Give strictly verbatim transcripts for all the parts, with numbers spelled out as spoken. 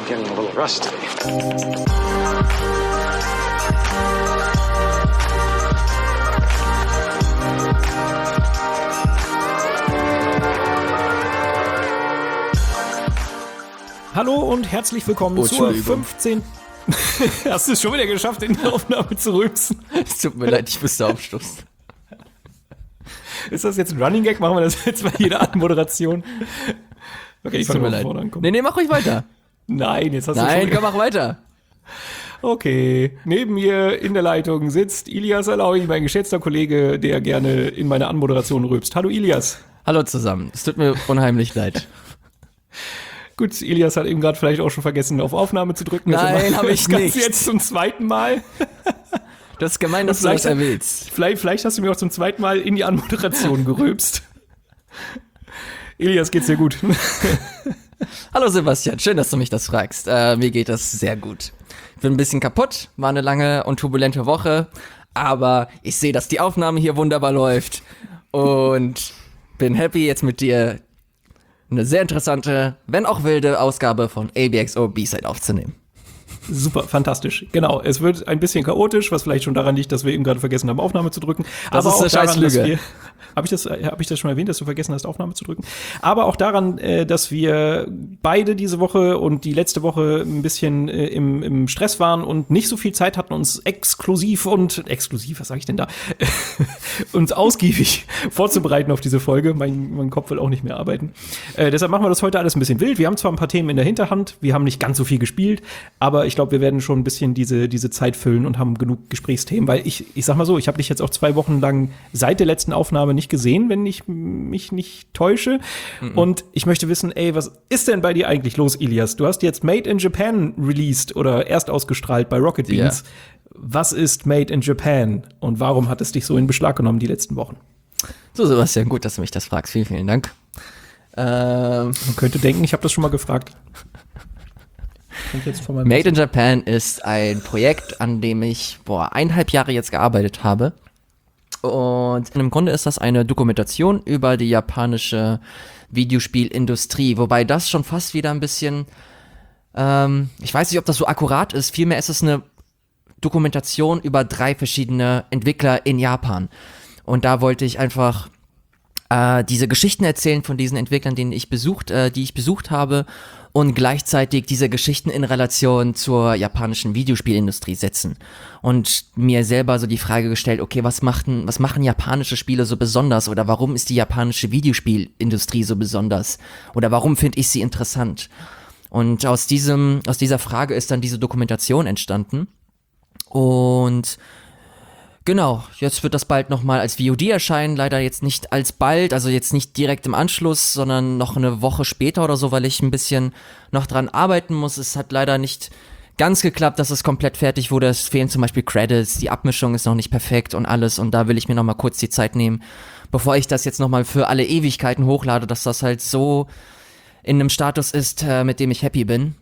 I'm getting a little rusty. Hallo und herzlich willkommen oh, zur fünfzehnten Hast du es schon wieder geschafft, in der Aufnahme zu rülpsen? Es tut mir leid, ich musste aufstoßen. Ist das jetzt ein Running Gag? Machen wir das jetzt bei jeder Anmoderation? Okay, ich tut mir leid. Nee, nee, mach ruhig weiter. Nein, jetzt hast Nein, du schon... Nein, mach weiter. Okay, neben mir in der Leitung sitzt Ilias Alaoui, mein geschätzter Kollege, der gerne in meine Anmoderation rülpst. Hallo Ilias. Hallo zusammen, es tut mir unheimlich leid. Gut, Ilias hat eben gerade vielleicht auch schon vergessen, auf Aufnahme zu drücken. Nein, habe ich nicht. Jetzt zum zweiten Mal. Das ist gemein, dass du das erwähnst. Vielleicht, vielleicht hast du mir auch zum zweiten Mal in die Anmoderation gerülpst. Ilias, geht's dir gut? Hallo Sebastian, schön, dass du mich das fragst. Äh, mir geht das sehr gut. Ich bin ein bisschen kaputt, war eine lange und turbulente Woche, aber ich sehe, dass die Aufnahme hier wunderbar läuft und bin happy, jetzt mit dir eine sehr interessante, wenn auch wilde Ausgabe von A B X O B-Side aufzunehmen. Super, fantastisch. Genau, es wird ein bisschen chaotisch, was vielleicht schon daran liegt, dass wir eben gerade vergessen haben, Aufnahme zu drücken. Das aber ist auch eine daran, dass Scheißlüge. wir Habe ich das, hab ich das schon erwähnt, dass du vergessen hast, Aufnahme zu drücken? Aber auch daran, äh, dass wir beide diese Woche und die letzte Woche ein bisschen äh, im, im Stress waren und nicht so viel Zeit hatten, uns exklusiv und exklusiv, was sage ich denn da, uns ausgiebig vorzubereiten auf diese Folge. Mein, mein Kopf will auch nicht mehr arbeiten. Äh, deshalb machen wir das heute alles ein bisschen wild. Wir haben zwar ein paar Themen in der Hinterhand, wir haben nicht ganz so viel gespielt, aber ich glaube, wir werden schon ein bisschen diese, diese Zeit füllen und haben genug Gesprächsthemen, weil ich, ich sag mal so, ich habe dich jetzt auch zwei Wochen lang seit der letzten Aufnahme nicht gesehen, wenn ich mich nicht täusche. Mhm. Und ich möchte wissen, ey, was ist denn bei dir eigentlich los, Ilias? Du hast jetzt Made in Japan released oder erst ausgestrahlt bei Rocket Beans. Ja. Was ist Made in Japan und warum hat es dich so in Beschlag genommen die letzten Wochen? So, Sebastian, gut, dass du mich das fragst. Vielen, vielen Dank. Ähm, Man könnte denken, ich habe das schon mal gefragt. Jetzt von Made in Japan ist ein Projekt, an dem ich boah, eineinhalb Jahre jetzt gearbeitet habe. Und im Grunde ist das eine Dokumentation über die japanische Videospielindustrie, wobei das schon fast wieder ein bisschen, ähm, ich weiß nicht, ob das so akkurat ist, vielmehr ist es eine Dokumentation über drei verschiedene Entwickler in Japan. Und da wollte ich einfach äh, diese Geschichten erzählen von diesen Entwicklern, denen ich besucht, äh, die ich besucht habe, und gleichzeitig diese Geschichten in Relation zur japanischen Videospielindustrie setzen. Und mir selber so die Frage gestellt, okay, was machen, was machen japanische Spiele so besonders? Oder warum ist die japanische Videospielindustrie so besonders? Oder warum finde ich sie interessant? Und aus diesem, aus dieser Frage ist dann diese Dokumentation entstanden. Und genau, jetzt wird das bald nochmal als V O D erscheinen, leider jetzt nicht als bald, also jetzt nicht direkt im Anschluss, sondern noch eine Woche später oder so, weil ich ein bisschen noch dran arbeiten muss. Es hat leider nicht ganz geklappt, dass es komplett fertig wurde. Es fehlen zum Beispiel Credits, die Abmischung ist noch nicht perfekt und alles, und da will ich mir nochmal kurz die Zeit nehmen, bevor ich das jetzt nochmal für alle Ewigkeiten hochlade, dass das halt so in einem Status ist, äh, mit dem ich happy bin.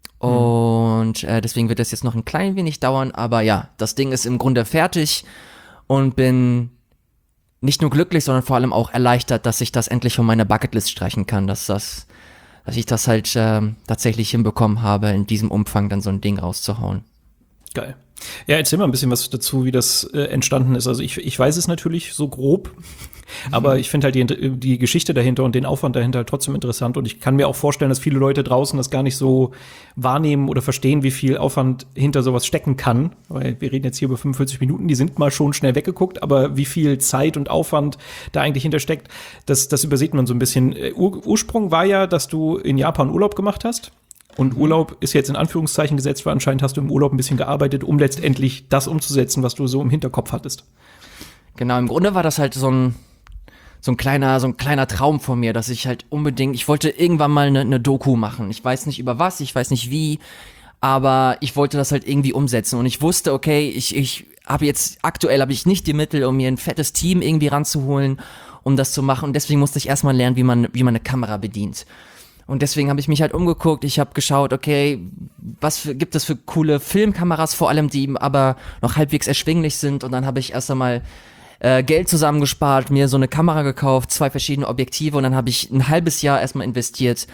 Und äh, deswegen wird das jetzt noch ein klein wenig dauern, aber ja, das Ding ist im Grunde fertig und bin nicht nur glücklich, sondern vor allem auch erleichtert, dass ich das endlich von meiner Bucketlist streichen kann, dass das, dass ich das halt äh, tatsächlich hinbekommen habe, in diesem Umfang dann so ein Ding rauszuhauen. Geil. Ja, erzähl mal ein bisschen was dazu, wie das äh, entstanden ist. Also ich, ich weiß es natürlich so grob, aber mhm. ich finde halt die, die Geschichte dahinter und den Aufwand dahinter halt trotzdem interessant. Und ich kann mir auch vorstellen, dass viele Leute draußen das gar nicht so wahrnehmen oder verstehen, wie viel Aufwand hinter sowas stecken kann. Weil wir reden jetzt hier über fünfundvierzig Minuten, die sind mal schon schnell weggeguckt, aber wie viel Zeit und Aufwand da eigentlich hintersteckt, das, das übersieht man so ein bisschen. Ur- Ursprung war ja, dass du in Japan Urlaub gemacht hast. Und Urlaub ist jetzt in Anführungszeichen gesetzt, weil anscheinend hast du im Urlaub ein bisschen gearbeitet, um letztendlich das umzusetzen, was du so im Hinterkopf hattest. Genau, im Grunde war das halt so ein, so ein kleiner, so ein kleiner Traum von mir, dass ich halt unbedingt, ich wollte irgendwann mal eine, eine Doku machen. Ich weiß nicht über was, ich weiß nicht wie, aber ich wollte das halt irgendwie umsetzen. Und ich wusste, okay, ich, ich habe jetzt, aktuell habe ich nicht die Mittel, um mir ein fettes Team irgendwie ranzuholen, um das zu machen. Und deswegen musste ich erstmal lernen, wie man, wie man eine Kamera bedient. Und deswegen habe ich mich halt umgeguckt, ich habe geschaut, okay, was für, gibt es für coole Filmkameras vor allem, die aber noch halbwegs erschwinglich sind. Und dann habe ich erst einmal äh, Geld zusammengespart, mir so eine Kamera gekauft, zwei verschiedene Objektive, und dann habe ich ein halbes Jahr erstmal investiert,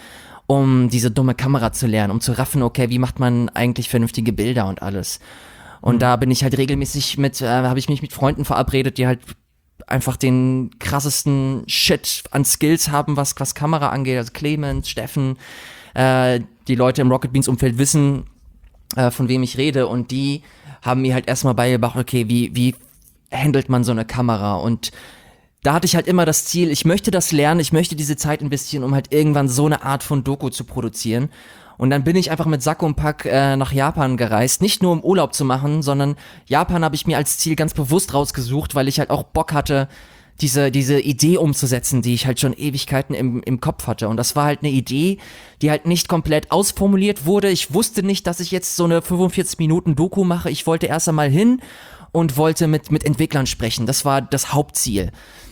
um diese dumme Kamera zu lernen, um zu raffen, okay, wie macht man eigentlich vernünftige Bilder und alles. Und mhm. da bin ich halt regelmäßig mit, äh, habe ich mich mit Freunden verabredet, die halt einfach den krassesten Shit an Skills haben, was, was Kamera angeht. Also Clemens, Steffen, äh, die Leute im Rocket Beans Umfeld wissen, äh, von wem ich rede, und die haben mir halt erstmal beigebracht, okay, wie, wie handelt man so eine Kamera? Und da hatte ich halt immer das Ziel, ich möchte das lernen, ich möchte diese Zeit investieren, um halt irgendwann so eine Art von Doku zu produzieren. Und dann bin ich einfach mit Sack und Pack äh, nach Japan gereist, nicht nur um Urlaub zu machen, sondern Japan habe ich mir als Ziel ganz bewusst rausgesucht, weil ich halt auch Bock hatte, diese diese Idee umzusetzen, die ich halt schon Ewigkeiten im im Kopf hatte. Und das war halt eine Idee, die halt nicht komplett ausformuliert wurde. Ich wusste nicht, dass ich jetzt so eine fünfundvierzig Minuten Doku mache. Ich wollte erst einmal hin und wollte mit mit Entwicklern sprechen. Das war das Hauptziel.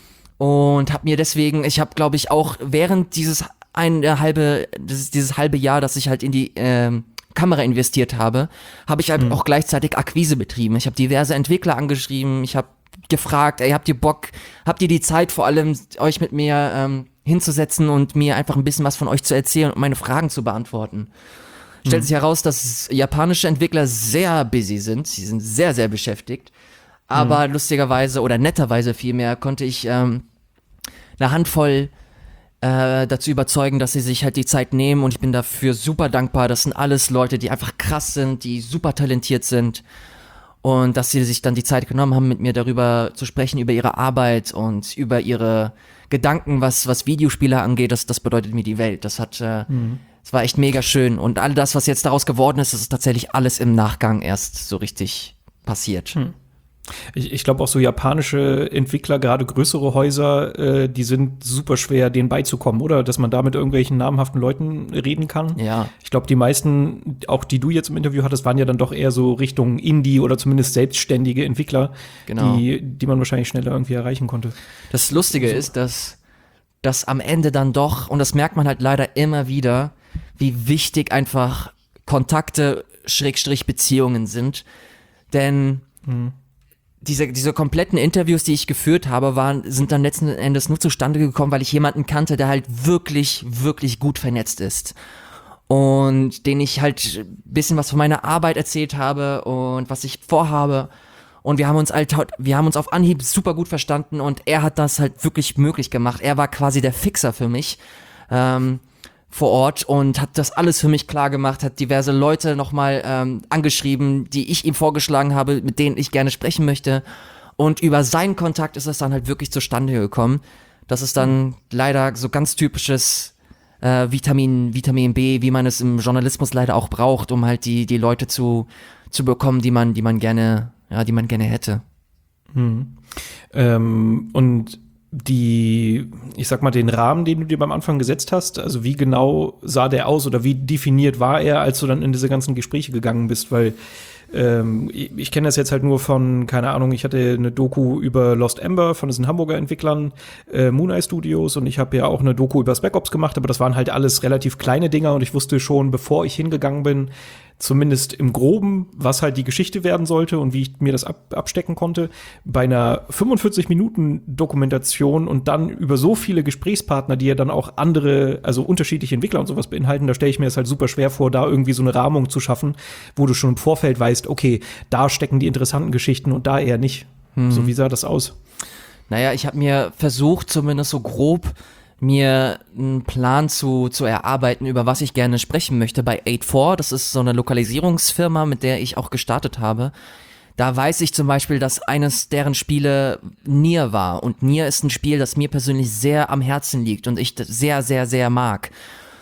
Und habe mir deswegen, ich habe glaube ich auch während dieses ein halbe, das ist dieses halbe Jahr, dass ich halt in die ähm, Kamera investiert habe, habe ich halt mhm. auch gleichzeitig Akquise betrieben. Ich habe diverse Entwickler angeschrieben, ich habe gefragt, ey, habt ihr Bock, habt ihr die Zeit vor allem, euch mit mir ähm, hinzusetzen und mir einfach ein bisschen was von euch zu erzählen und meine Fragen zu beantworten. Mhm. Stellt sich heraus, dass japanische Entwickler sehr busy sind, sie sind sehr, sehr beschäftigt, aber mhm. lustigerweise oder netterweise vielmehr konnte ich ähm, eine Handvoll Äh, dazu überzeugen, dass sie sich halt die Zeit nehmen, und ich bin dafür super dankbar. Das sind alles Leute, die einfach krass sind, die super talentiert sind, und dass sie sich dann die Zeit genommen haben, mit mir darüber zu sprechen, über ihre Arbeit und über ihre Gedanken, was was Videospiele angeht. Das das bedeutet mir die Welt. Das hat, äh, mhm. das war echt mega schön, und all das, was jetzt daraus geworden ist, das ist tatsächlich alles im Nachgang erst so richtig passiert. Mhm. Ich, ich glaube auch so japanische Entwickler, gerade größere Häuser, äh, die sind super schwer, denen beizukommen, oder? Dass man da mit irgendwelchen namhaften Leuten reden kann. Ja. Ich glaube, die meisten, auch die du jetzt im Interview hattest, waren ja dann doch eher so Richtung Indie oder zumindest selbstständige Entwickler, genau. die, die man wahrscheinlich schneller irgendwie erreichen konnte. Das Lustige so. ist, dass, dass am Ende dann doch, und das merkt man halt leider immer wieder, wie wichtig einfach Kontakte, Schrägstrich Beziehungen sind. Denn mhm. Diese, diese kompletten Interviews, die ich geführt habe, waren, sind dann letzten Endes nur zustande gekommen, weil ich jemanden kannte, der halt wirklich, wirklich gut vernetzt ist. Und den ich halt ein bisschen was von meiner Arbeit erzählt habe und was ich vorhabe. Und wir haben uns halt, wir haben uns auf Anhieb super gut verstanden, und er hat das halt wirklich möglich gemacht. Er war quasi der Fixer für mich. Ähm, vor Ort, und hat das alles für mich klar gemacht, hat diverse Leute nochmal ähm, angeschrieben, die ich ihm vorgeschlagen habe, mit denen ich gerne sprechen möchte, und über seinen Kontakt ist es dann halt wirklich zustande gekommen. Das ist dann leider so ganz typisches äh, Vitamin, Vitamin B, wie man es im Journalismus leider auch braucht, um halt die, die Leute zu, zu bekommen, die man, die man gerne, ja, die man gerne hätte. Hm. Ähm, und die, ich sag mal, den Rahmen, den du dir beim Anfang gesetzt hast, also wie genau sah der aus oder wie definiert war er, als du dann in diese ganzen Gespräche gegangen bist? Weil ähm, ich, ich kenne das jetzt halt nur von, keine Ahnung, ich hatte eine Doku über Lost Ember von diesen Hamburger Entwicklern, äh, Mooneye Studios, und ich habe ja auch eine Doku über Spec Ops gemacht, aber das waren halt alles relativ kleine Dinger, und ich wusste schon, bevor ich hingegangen bin, zumindest im Groben, was halt die Geschichte werden sollte und wie ich mir das ab, abstecken konnte. Bei einer fünfundvierzig Minuten Dokumentation und dann über so viele Gesprächspartner, die ja dann auch andere, also unterschiedliche Entwickler und sowas beinhalten, da stelle ich mir es halt super schwer vor, da irgendwie so eine Rahmung zu schaffen, wo du schon im Vorfeld weißt, okay, da stecken die interessanten Geschichten und da eher nicht. Hm. So, wie sah das aus? Naja, ich habe mir versucht, zumindest so grob, mir einen Plan zu, zu erarbeiten, über was ich gerne sprechen möchte bei eight four. Das ist so eine Lokalisierungsfirma, mit der ich auch gestartet habe. Da weiß ich zum Beispiel, dass eines deren Spiele Nier war. Und Nier ist ein Spiel, das mir persönlich sehr am Herzen liegt und ich sehr, sehr, sehr mag.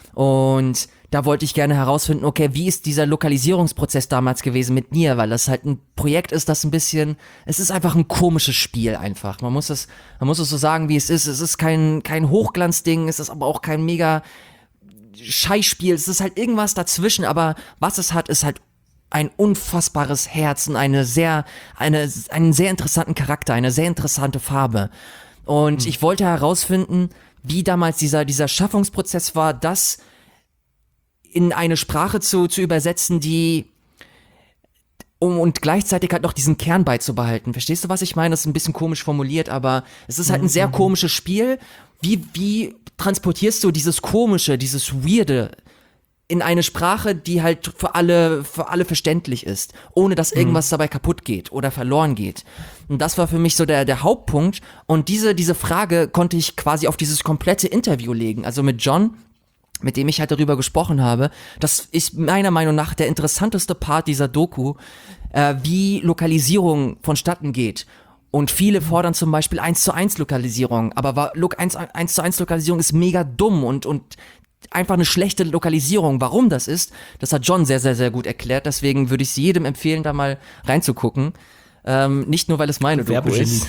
Und da wollte ich gerne herausfinden, okay, wie ist dieser Lokalisierungsprozess damals gewesen mit Nier, weil das halt ein Projekt ist, das ein bisschen, es ist einfach ein komisches Spiel einfach. Man muss es, man muss es so sagen, wie es ist. Es ist kein, kein Hochglanzding, es ist aber auch kein mega Scheißspiel. Es ist halt irgendwas dazwischen, aber was es hat, ist halt ein unfassbares Herz und eine sehr, eine, einen sehr interessanten Charakter, eine sehr interessante Farbe. Und hm. ich wollte herausfinden, wie damals dieser, dieser Schaffungsprozess war, das in eine Sprache zu, zu übersetzen, die um und gleichzeitig halt noch diesen Kern beizubehalten. Verstehst du, was ich meine? Das ist ein bisschen komisch formuliert, aber es ist halt ein sehr komisches Spiel. Wie, wie transportierst du dieses Komische, dieses Weirde in eine Sprache, die halt für alle, für alle verständlich ist, ohne dass irgendwas dabei kaputt geht oder verloren geht. Und das war für mich so der, der Hauptpunkt. Und diese, diese Frage konnte ich quasi auf dieses komplette Interview legen. Also mit John, mit dem ich halt darüber gesprochen habe. Das ist meiner Meinung nach der interessanteste Part dieser Doku, äh, wie Lokalisierung vonstatten geht. Und viele fordern zum Beispiel eins zu eins Lokalisierung, aber eins zu eins Lokalisierung ist mega dumm und, und einfach eine schlechte Lokalisierung. Warum das ist, das hat John sehr, sehr, sehr gut erklärt. Deswegen würde ich es jedem empfehlen, da mal reinzugucken. Ähm, nicht nur, weil es meine Doku ist.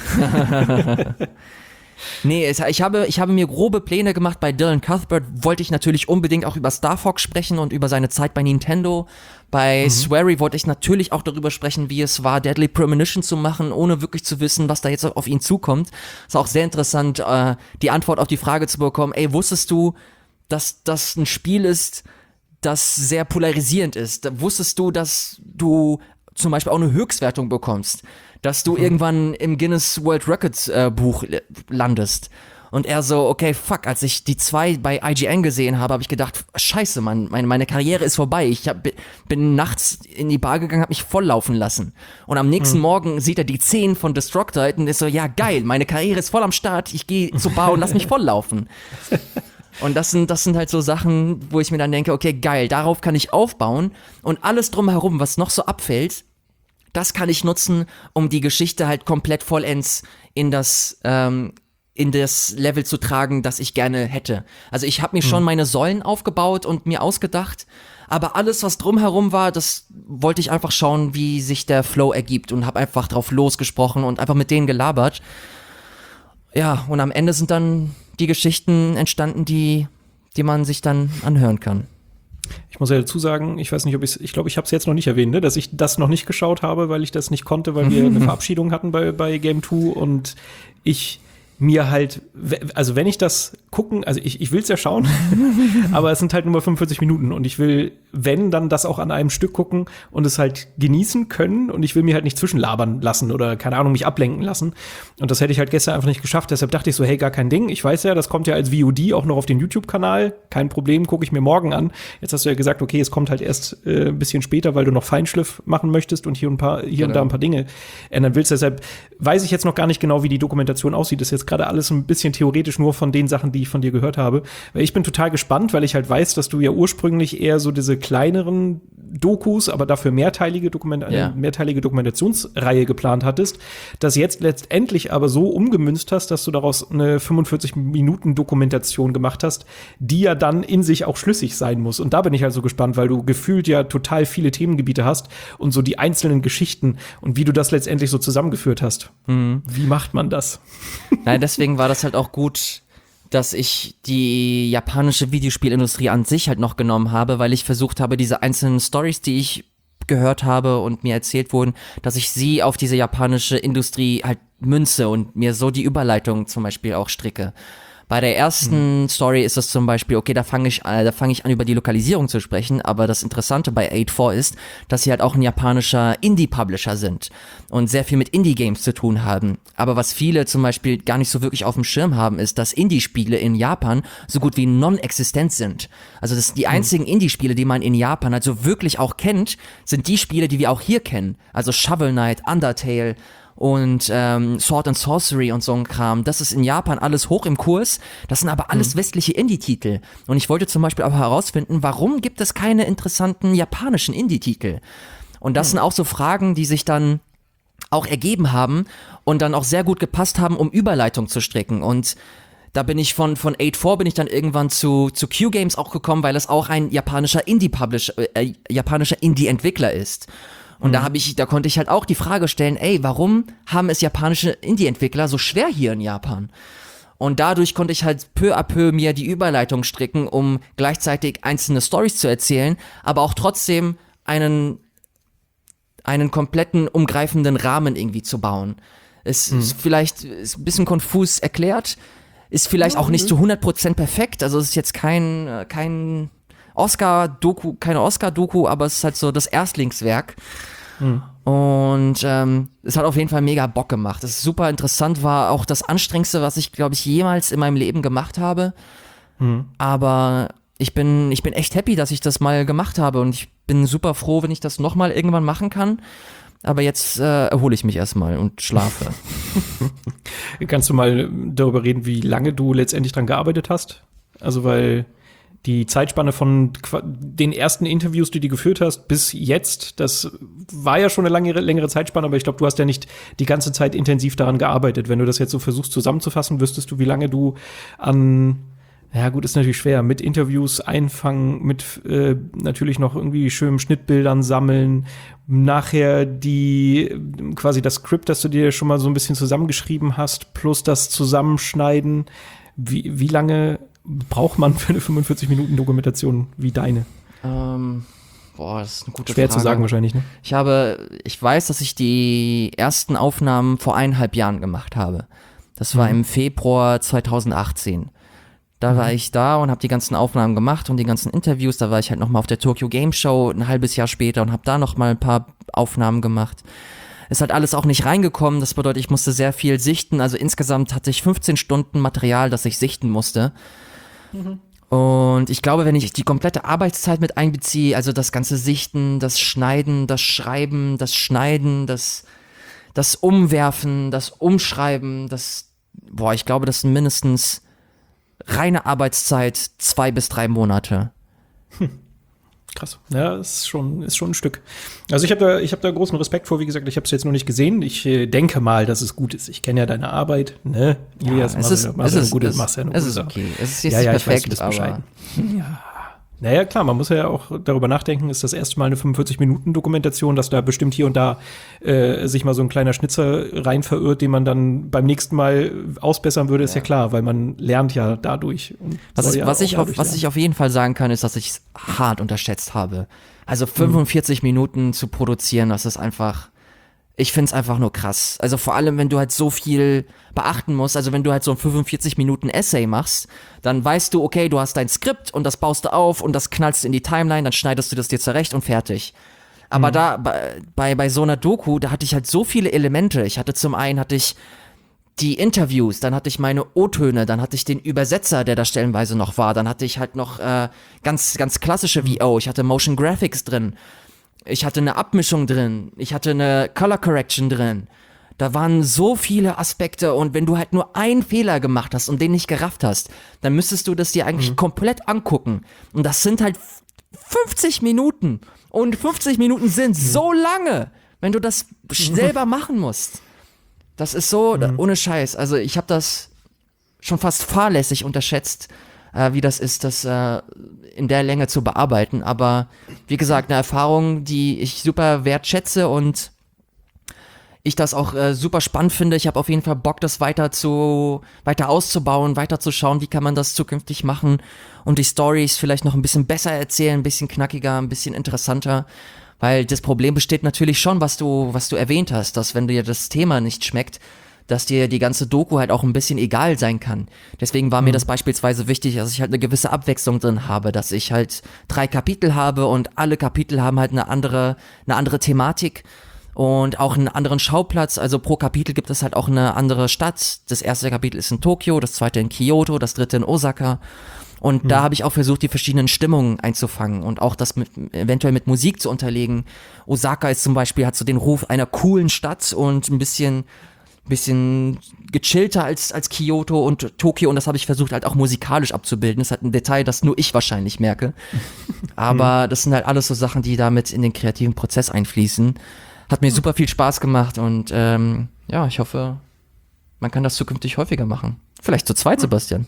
Nee, es, ich habe, ich habe mir grobe Pläne gemacht. Bei Dylan Cuthbert wollte ich natürlich unbedingt auch über Star Fox sprechen und über seine Zeit bei Nintendo. Bei mhm. Swery wollte ich natürlich auch darüber sprechen, wie es war, Deadly Premonition zu machen, ohne wirklich zu wissen, was da jetzt auf ihn zukommt. Ist auch sehr interessant, äh, die Antwort auf die Frage zu bekommen, ey, wusstest du, dass das ein Spiel ist, das sehr polarisierend ist? Wusstest du, dass du zum Beispiel auch eine Höchstwertung bekommst? Dass du mhm. irgendwann im Guinness World Records äh, Buch landest. Und er so, okay, fuck, als ich die zwei bei I G N gesehen habe, habe ich gedacht, scheiße, Mann, meine, meine Karriere ist vorbei. Ich hab, bin nachts in die Bar gegangen, habe mich volllaufen lassen. Und am nächsten mhm. Morgen sieht er die zehn von Destructoid und ist so, ja geil, meine Karriere ist voll am Start, ich gehe zur Bar und lass mich volllaufen. Und das sind, das sind halt so Sachen, wo ich mir dann denke, okay, geil, darauf kann ich aufbauen. Und alles drumherum, was noch so abfällt, das kann ich nutzen, um die Geschichte halt komplett vollends in das, ähm, in das Level zu tragen, das ich gerne hätte. Also ich habe mir hm. schon meine Säulen aufgebaut und mir ausgedacht, aber alles, was drumherum war, das wollte ich einfach schauen, wie sich der Flow ergibt und habe einfach drauf losgesprochen und einfach mit denen gelabert. Ja, und am Ende sind dann die Geschichten entstanden, die, die man sich dann anhören kann. Ich muss ja dazu sagen, ich weiß nicht, ob ich ich glaube, ich habe es jetzt noch nicht erwähnt, ne, dass ich das noch nicht geschaut habe, weil ich das nicht konnte, weil wir eine Verabschiedung hatten bei, bei Game zwei und ich mir halt, also wenn ich das gucken, also ich, ich will es ja schauen, aber es sind halt nur fünfundvierzig Minuten und ich will, wenn, dann das auch an einem Stück gucken und es halt genießen können und ich will mir halt nicht zwischenlabern lassen oder, keine Ahnung, mich ablenken lassen und das hätte ich halt gestern einfach nicht geschafft, deshalb dachte ich so, hey, gar kein Ding, ich weiß ja, das kommt ja als V O D auch noch auf den YouTube-Kanal, kein Problem, gucke ich mir morgen an. Jetzt hast du ja gesagt, okay, es kommt halt erst äh, ein bisschen später, weil du noch Feinschliff machen möchtest und hier und, ein paar, hier genau. und da ein paar Dinge ändern willst, deshalb weiß ich jetzt noch gar nicht genau, wie die Dokumentation aussieht, das ist jetzt gerade alles ein bisschen theoretisch nur von den Sachen, die ich von dir gehört habe. Weil ich bin total gespannt, weil ich halt weiß, dass du ja ursprünglich eher so diese kleineren Dokus, aber dafür mehrteilige, Dokument- eine ja. mehrteilige Dokumentationsreihe geplant hattest, das jetzt letztendlich aber so umgemünzt hast, dass du daraus eine fünfundvierzig Minuten Dokumentation gemacht hast, die ja dann in sich auch schlüssig sein muss. Und da bin ich halt so gespannt, weil du gefühlt ja total viele Themengebiete hast und so die einzelnen Geschichten und wie du das letztendlich so zusammengeführt hast. Mhm. Wie macht man das? Nein, deswegen war das halt auch gut, dass ich die japanische Videospielindustrie an sich halt noch genommen habe, weil ich versucht habe, diese einzelnen Stories, die ich gehört habe und mir erzählt wurden, dass ich sie auf diese japanische Industrie halt münze und mir so die Überleitung zum Beispiel auch stricke. Bei der ersten mhm. Story ist es zum Beispiel, okay, da fange ich, äh, da fange ich an, über die Lokalisierung zu sprechen, aber das Interessante bei acht vier ist, dass sie halt auch ein japanischer Indie-Publisher sind und sehr viel mit Indie-Games zu tun haben. Aber was viele zum Beispiel gar nicht so wirklich auf dem Schirm haben, ist, dass Indie-Spiele in Japan so gut wie non-existent sind. Also das die einzigen mhm. Indie-Spiele, die man in Japan also wirklich auch kennt, sind die Spiele, die wir auch hier kennen. Also Shovel Knight, Undertale, und ähm, Sword and Sorcery und so ein Kram, das ist in Japan alles hoch im Kurs, das sind aber alles mhm. westliche Indie-Titel. Und ich wollte zum Beispiel aber herausfinden, warum gibt es keine interessanten japanischen Indie-Titel? Und das mhm. sind auch so Fragen, die sich dann auch ergeben haben und dann auch sehr gut gepasst haben, um Überleitung zu stricken. Und da bin ich von, von acht vier bin ich dann irgendwann zu, zu Q-Games auch gekommen, weil es auch ein japanischer Indie-Publisher, äh, japanischer Indie-Entwickler ist. Und mhm. da habe ich, da konnte ich halt auch die Frage stellen, ey, warum haben es japanische Indie-Entwickler so schwer hier in Japan? Und dadurch konnte ich halt peu à peu mir die Überleitung stricken, um gleichzeitig einzelne Storys zu erzählen, aber auch trotzdem einen, einen kompletten umgreifenden Rahmen irgendwie zu bauen. Es mhm. ist vielleicht ist ein bisschen konfus erklärt, ist vielleicht mhm. auch nicht zu hundert Prozent perfekt, also es ist jetzt kein, kein Oscar-Doku, keine Oscar-Doku, aber es ist halt so das Erstlingswerk. Mhm. Und ähm, es hat auf jeden Fall mega Bock gemacht. Es ist super interessant, war auch das Anstrengendste, was ich, glaube ich, jemals in meinem Leben gemacht habe. Mhm. Aber ich bin, ich bin echt happy, dass ich das mal gemacht habe und ich bin super froh, wenn ich das nochmal irgendwann machen kann. Aber jetzt äh, erhole ich mich erstmal und schlafe. Kannst du mal darüber reden, wie lange du letztendlich dran gearbeitet hast? Also weil die Zeitspanne von den ersten Interviews, die du geführt hast, bis jetzt, das war ja schon eine lange, längere Zeitspanne, aber ich glaube, du hast ja nicht die ganze Zeit intensiv daran gearbeitet. Wenn du das jetzt so versuchst zusammenzufassen, wüsstest du, wie lange du an, ja gut, ist natürlich schwer, mit Interviews einfangen, mit äh, natürlich noch irgendwie schönen Schnittbildern sammeln, nachher die, quasi das Skript, das du dir schon mal so ein bisschen zusammengeschrieben hast, plus das Zusammenschneiden. Wie, wie lange braucht man für eine fünfundvierzig Minuten Dokumentation wie deine? Ähm, boah, das ist eine gute Schwer Frage. zu sagen wahrscheinlich, ne? Ich habe, ich weiß, dass ich die ersten Aufnahmen vor eineinhalb Jahren gemacht habe. Das war mhm. im Februar zweitausendachtzehn. Da mhm. war ich da und habe die ganzen Aufnahmen gemacht und die ganzen Interviews. Da war ich halt nochmal auf der Tokyo Game Show ein halbes Jahr später und habe da nochmal ein paar Aufnahmen gemacht. Es hat alles auch nicht reingekommen, das bedeutet, ich musste sehr viel sichten, also insgesamt hatte ich fünfzehn Stunden Material, das ich sichten musste. Mhm. Und ich glaube, wenn ich die komplette Arbeitszeit mit einbeziehe, also das ganze Sichten, das Schneiden, das Schreiben, das Schneiden, das, das Umwerfen, das Umschreiben, das, boah, ich glaube, das sind mindestens reine Arbeitszeit zwei bis drei Monate. Hm. Krass. Ja, ist schon, ist schon ein Stück. Also ich habe da, ich habe da großen Respekt vor. Wie gesagt, ich habe es jetzt noch nicht gesehen. Ich äh, denke mal, dass es gut ist. Ich kenne ja deine Arbeit, ne? Ja, Elias, es ist, machst es ist, gute, es, machst ja eine es gute ist Sache. okay. Es ist jetzt ja, nicht ja, perfekt, ich weiß, du bist aber bescheiden. Ja. Naja, klar, man muss ja auch darüber nachdenken, ist das erste Mal eine fünfundvierzig Minuten Dokumentation, dass da bestimmt hier und da äh, sich mal so ein kleiner Schnitzer rein verirrt, den man dann beim nächsten Mal ausbessern würde, ist ja, ja klar, weil man lernt ja dadurch. Und was ja was, ich auf, was ich auf jeden Fall sagen kann, ist, dass ich es hart unterschätzt habe. Also fünfundvierzig mhm. Minuten zu produzieren, das ist einfach, ich find's einfach nur krass. Also vor allem, wenn du halt so viel beachten musst, also wenn du halt so ein fünfundvierzig Minuten Essay machst, dann weißt du, okay, du hast dein Skript und das baust du auf und das knallst in die Timeline, dann schneidest du das dir zurecht und fertig. Aber mhm. da, bei, bei, bei so einer Doku, da hatte ich halt so viele Elemente. Ich hatte zum einen, hatte ich die Interviews, dann hatte ich meine O-Töne, dann hatte ich den Übersetzer, der da stellenweise noch war, dann hatte ich halt noch äh, ganz, ganz klassische V O, ich hatte Motion Graphics drin, ich hatte eine Abmischung drin, ich hatte eine Color Correction drin. Da waren so viele Aspekte und wenn du halt nur einen Fehler gemacht hast und den nicht gerafft hast, dann müsstest du das dir eigentlich mhm. komplett angucken. Und das sind halt fünfzig Minuten. Und fünfzig Minuten sind mhm. so lange, wenn du das selber machen musst. Das ist so, mhm. ohne Scheiß. Also ich habe das schon fast fahrlässig unterschätzt, äh, wie das ist, das äh, in der Länge zu bearbeiten. Aber wie gesagt, eine Erfahrung, die ich super wertschätze und ich das auch äh, super spannend finde. Ich habe auf jeden Fall Bock, das weiter zu weiter auszubauen, weiter zu schauen, wie kann man das zukünftig machen und die Storys vielleicht noch ein bisschen besser erzählen, ein bisschen knackiger, ein bisschen interessanter. Weil das Problem besteht natürlich schon, was du, was du erwähnt hast, dass wenn dir das Thema nicht schmeckt, dass dir die ganze Doku halt auch ein bisschen egal sein kann. Deswegen war mhm. mir das beispielsweise wichtig, dass ich halt eine gewisse Abwechslung drin habe, dass ich halt drei Kapitel habe und alle Kapitel haben halt eine andere, eine andere Thematik und auch einen anderen Schauplatz. Also pro Kapitel gibt es halt auch eine andere Stadt. Das erste Kapitel ist in Tokio, das zweite in Kyoto, das dritte in Osaka. Und hm. da habe ich auch versucht, die verschiedenen Stimmungen einzufangen und auch das mit, eventuell mit Musik zu unterlegen. Osaka ist zum Beispiel, hat so den Ruf einer coolen Stadt und ein bisschen, bisschen gechillter als, als Kyoto und Tokio. Und das habe ich versucht halt auch musikalisch abzubilden. Das ist halt ein Detail, das nur ich wahrscheinlich merke. Aber das sind halt alles so Sachen, die damit in den kreativen Prozess einfließen. Hat mir super viel Spaß gemacht und ähm, ja, ich hoffe, man kann das zukünftig häufiger machen. Vielleicht zu zweit, Sebastian.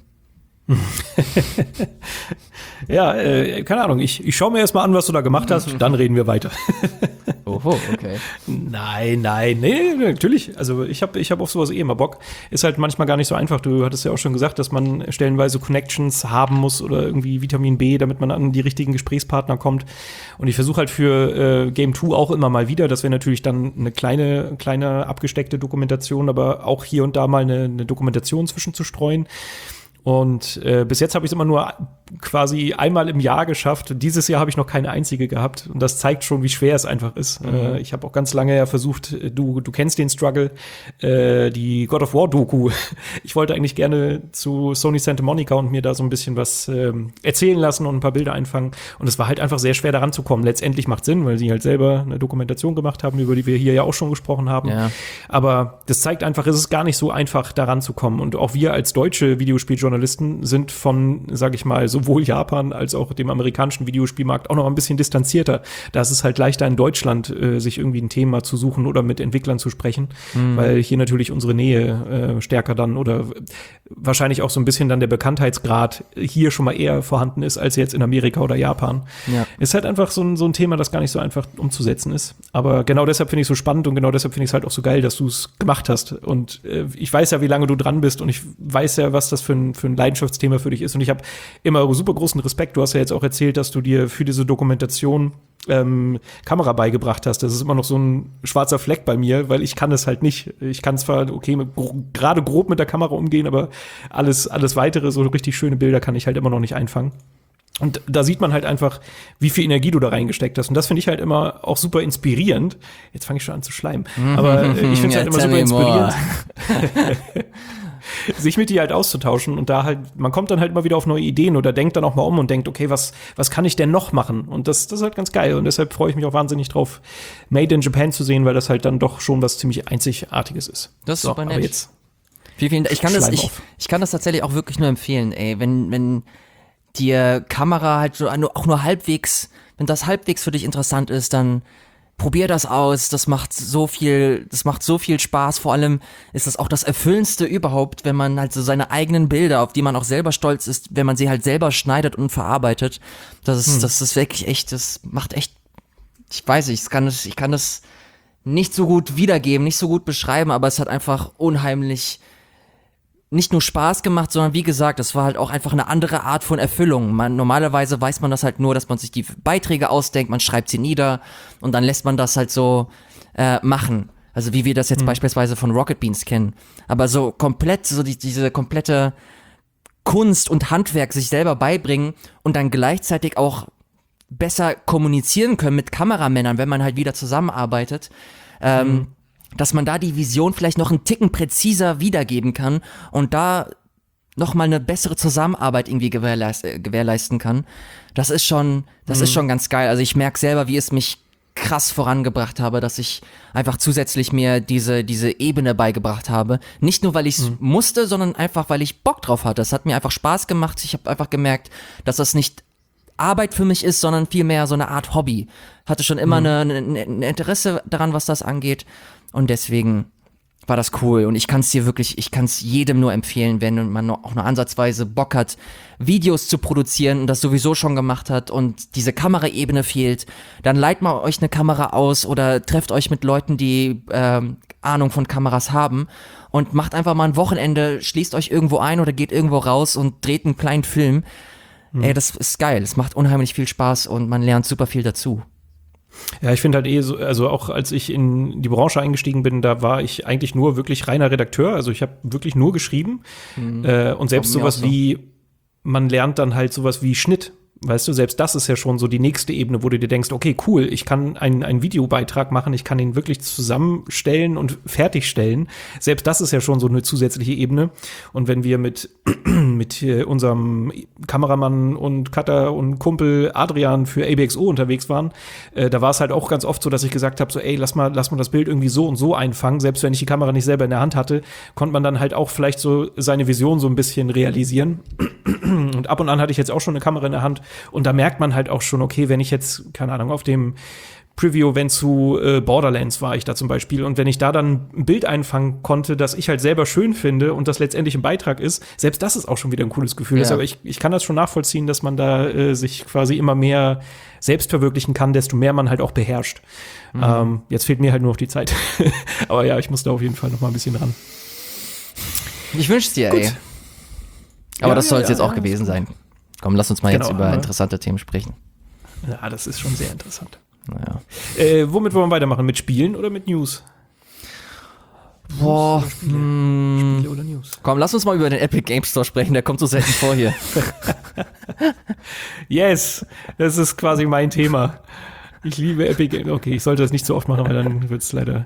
Ja, äh, keine Ahnung, ich, ich schaue mir erst mal an, was du da gemacht hast, dann reden wir weiter. Oho, okay. Nein, nein, nee, natürlich. Also ich habe ich hab auf sowas eh immer Bock. Ist halt manchmal gar nicht so einfach. Du hattest ja auch schon gesagt, dass man stellenweise Connections haben muss oder irgendwie Vitamin B, damit man an die richtigen Gesprächspartner kommt. Und ich versuche halt für äh, Game zwei auch immer mal wieder, das wäre natürlich dann eine kleine, kleine abgesteckte Dokumentation, aber auch hier und da mal eine, eine Dokumentation zwischenzustreuen. Und äh, bis jetzt habe ich es immer nur quasi einmal im Jahr geschafft. Dieses Jahr habe ich noch keine einzige gehabt. Und das zeigt schon, wie schwer es einfach ist. Mhm. Äh, ich habe auch ganz lange ja versucht, du, du kennst den Struggle, äh, die God of War Doku. Ich wollte eigentlich gerne zu Sony Santa Monica und mir da so ein bisschen was ähm, erzählen lassen und ein paar Bilder einfangen. Und es war halt einfach sehr schwer, daran zu kommen. Letztendlich macht Sinn, weil sie halt selber eine Dokumentation gemacht haben, über die wir hier ja auch schon gesprochen haben. Ja. Aber das zeigt einfach, es ist gar nicht so einfach, daran zu kommen. Und auch wir als deutsche Videospieljournalisten sind von, sag ich mal, sowohl Japan als auch dem amerikanischen Videospielmarkt auch noch ein bisschen distanzierter. Da ist es halt leichter in Deutschland, äh, sich irgendwie ein Thema zu suchen oder mit Entwicklern zu sprechen, mhm. weil hier natürlich unsere Nähe äh, stärker dann oder wahrscheinlich auch so ein bisschen dann der Bekanntheitsgrad hier schon mal eher vorhanden ist, als jetzt in Amerika oder Japan. Ja. Ist halt einfach so ein, so ein Thema, das gar nicht so einfach umzusetzen ist. Aber genau deshalb finde ich es so spannend und genau deshalb finde ich es halt auch so geil, dass du es gemacht hast. Und äh, ich weiß ja, wie lange du dran bist und ich weiß ja, was das für ein, für ein Leidenschaftsthema für dich ist. Und ich habe immer super großen Respekt. Du hast ja jetzt auch erzählt, dass du dir für diese Dokumentation ähm, Kamera beigebracht hast. Das ist immer noch so ein schwarzer Fleck bei mir, weil ich kann es halt nicht. Ich kann zwar, okay, gro- gerade grob mit der Kamera umgehen, aber alles, alles weitere, so richtig schöne Bilder kann ich halt immer noch nicht einfangen. Und da sieht man halt einfach, wie viel Energie du da reingesteckt hast. Und das finde ich halt immer auch super inspirierend. Jetzt fange ich schon an zu schleimen. Aber äh, ich finde es halt immer super inspirierend. Sich mit dir halt auszutauschen und da halt, man kommt dann halt immer wieder auf neue Ideen oder denkt dann auch mal um und denkt, okay, was, was kann ich denn noch machen? Und das, das ist halt ganz geil und deshalb freue ich mich auch wahnsinnig drauf, Made in Japan zu sehen, weil das halt dann doch schon was ziemlich Einzigartiges ist. Das ist so, super nett. Aber jetzt vielen, vielen Dank. Ich kann das, ich, ich kann das tatsächlich auch wirklich nur empfehlen, ey, wenn, wenn dir Kamera halt so auch nur halbwegs, wenn das halbwegs für dich interessant ist, dann probier das aus, das macht so viel, das macht so viel Spaß, vor allem ist das auch das Erfüllendste überhaupt, wenn man halt so seine eigenen Bilder, auf die man auch selber stolz ist, wenn man sie halt selber schneidet und verarbeitet, das ist, hm. das ist wirklich echt, das macht echt, ich weiß nicht, ich kann das, ich kann das nicht so gut wiedergeben, nicht so gut beschreiben, aber es hat einfach unheimlich nicht nur Spaß gemacht, sondern wie gesagt, es war halt auch einfach eine andere Art von Erfüllung. Man, normalerweise weiß man das halt nur, dass man sich die Beiträge ausdenkt, man schreibt sie nieder und dann lässt man das halt so äh, machen. Also wie wir das jetzt mhm. beispielsweise von Rocket Beans kennen. Aber so komplett, so die, diese komplette Kunst und Handwerk sich selber beibringen und dann gleichzeitig auch besser kommunizieren können mit Kameramännern, wenn man halt wieder zusammenarbeitet. Ähm, mhm. dass man da die Vision vielleicht noch einen Ticken präziser wiedergeben kann und da nochmal eine bessere Zusammenarbeit irgendwie gewährleist- gewährleisten kann. Das ist schon, das mhm. ist schon ganz geil. Also ich merke selber, wie es mich krass vorangebracht habe, dass ich einfach zusätzlich mir diese, diese Ebene beigebracht habe. Nicht nur, weil ich es mhm. musste, sondern einfach, weil ich Bock drauf hatte. Es hat mir einfach Spaß gemacht. Ich habe einfach gemerkt, dass das nicht Arbeit für mich ist, sondern vielmehr so eine Art Hobby. Hatte schon immer mhm. eine, eine, ein Interesse daran, was das angeht. Und deswegen war das cool. Und ich kann es dir wirklich, ich kann es jedem nur empfehlen, wenn man auch nur ansatzweise Bock hat, Videos zu produzieren und das sowieso schon gemacht hat und diese Kameraebene fehlt, dann leiht mal euch eine Kamera aus oder trefft euch mit Leuten, die ähm, Ahnung von Kameras haben und macht einfach mal ein Wochenende, schließt euch irgendwo ein oder geht irgendwo raus und dreht einen kleinen Film. Mhm. Ey, das ist geil. Es macht unheimlich viel Spaß und man lernt super viel dazu. Ja, ich finde halt eh so, also auch als ich in die Branche eingestiegen bin, da war ich eigentlich nur wirklich reiner Redakteur. Also ich habe wirklich nur geschrieben. Mhm. Äh, und selbst sowas so. wie, man lernt dann halt sowas wie Schnitt. Weißt du, selbst das ist ja schon so die nächste Ebene, wo du dir denkst, okay, cool, ich kann einen, einen Videobeitrag machen, ich kann ihn wirklich zusammenstellen und fertigstellen. Selbst das ist ja schon so eine zusätzliche Ebene. Und wenn wir mit, mit unserem Kameramann und Cutter und Kumpel Adrian für A B X O unterwegs waren, äh, da war es halt auch ganz oft so, dass ich gesagt habe, so ey, lass mal, lass mal das Bild irgendwie so und so einfangen. Selbst wenn ich die Kamera nicht selber in der Hand hatte, konnte man dann halt auch vielleicht so seine Vision so ein bisschen realisieren. Und ab und an hatte ich jetzt auch schon eine Kamera in der Hand. Und da merkt man halt auch schon, okay, wenn ich jetzt, keine Ahnung, auf dem Preview-Event zu äh, Borderlands war ich da zum Beispiel. Und wenn ich da dann ein Bild einfangen konnte, das ich halt selber schön finde und das letztendlich ein Beitrag ist, selbst das ist auch schon wieder ein cooles Gefühl. Ja. Deshalb, ich, ich kann das schon nachvollziehen, dass man da äh, sich quasi immer mehr selbst verwirklichen kann, desto mehr man halt auch beherrscht. Mhm. Ähm, jetzt fehlt mir halt nur noch die Zeit. Aber ja, ich muss da auf jeden Fall noch mal ein bisschen ran. Ich wünsch's dir, Gut. ey. Aber ja, das soll es ja, jetzt ja, auch ja, gewesen sein. Komm, lass uns mal genau, jetzt über interessante Themen sprechen. Ja, das ist schon sehr interessant. Naja. Äh, womit wollen wir weitermachen? Mit Spielen oder mit News? Boah, News oder Spiele? hm. Spiele oder News? Komm, lass uns mal über den Epic Game Store sprechen, der kommt so selten vor hier. Yes, das ist quasi mein Thema. Ich liebe Epic Games. Okay, ich sollte das nicht so oft machen, weil dann wird es leider.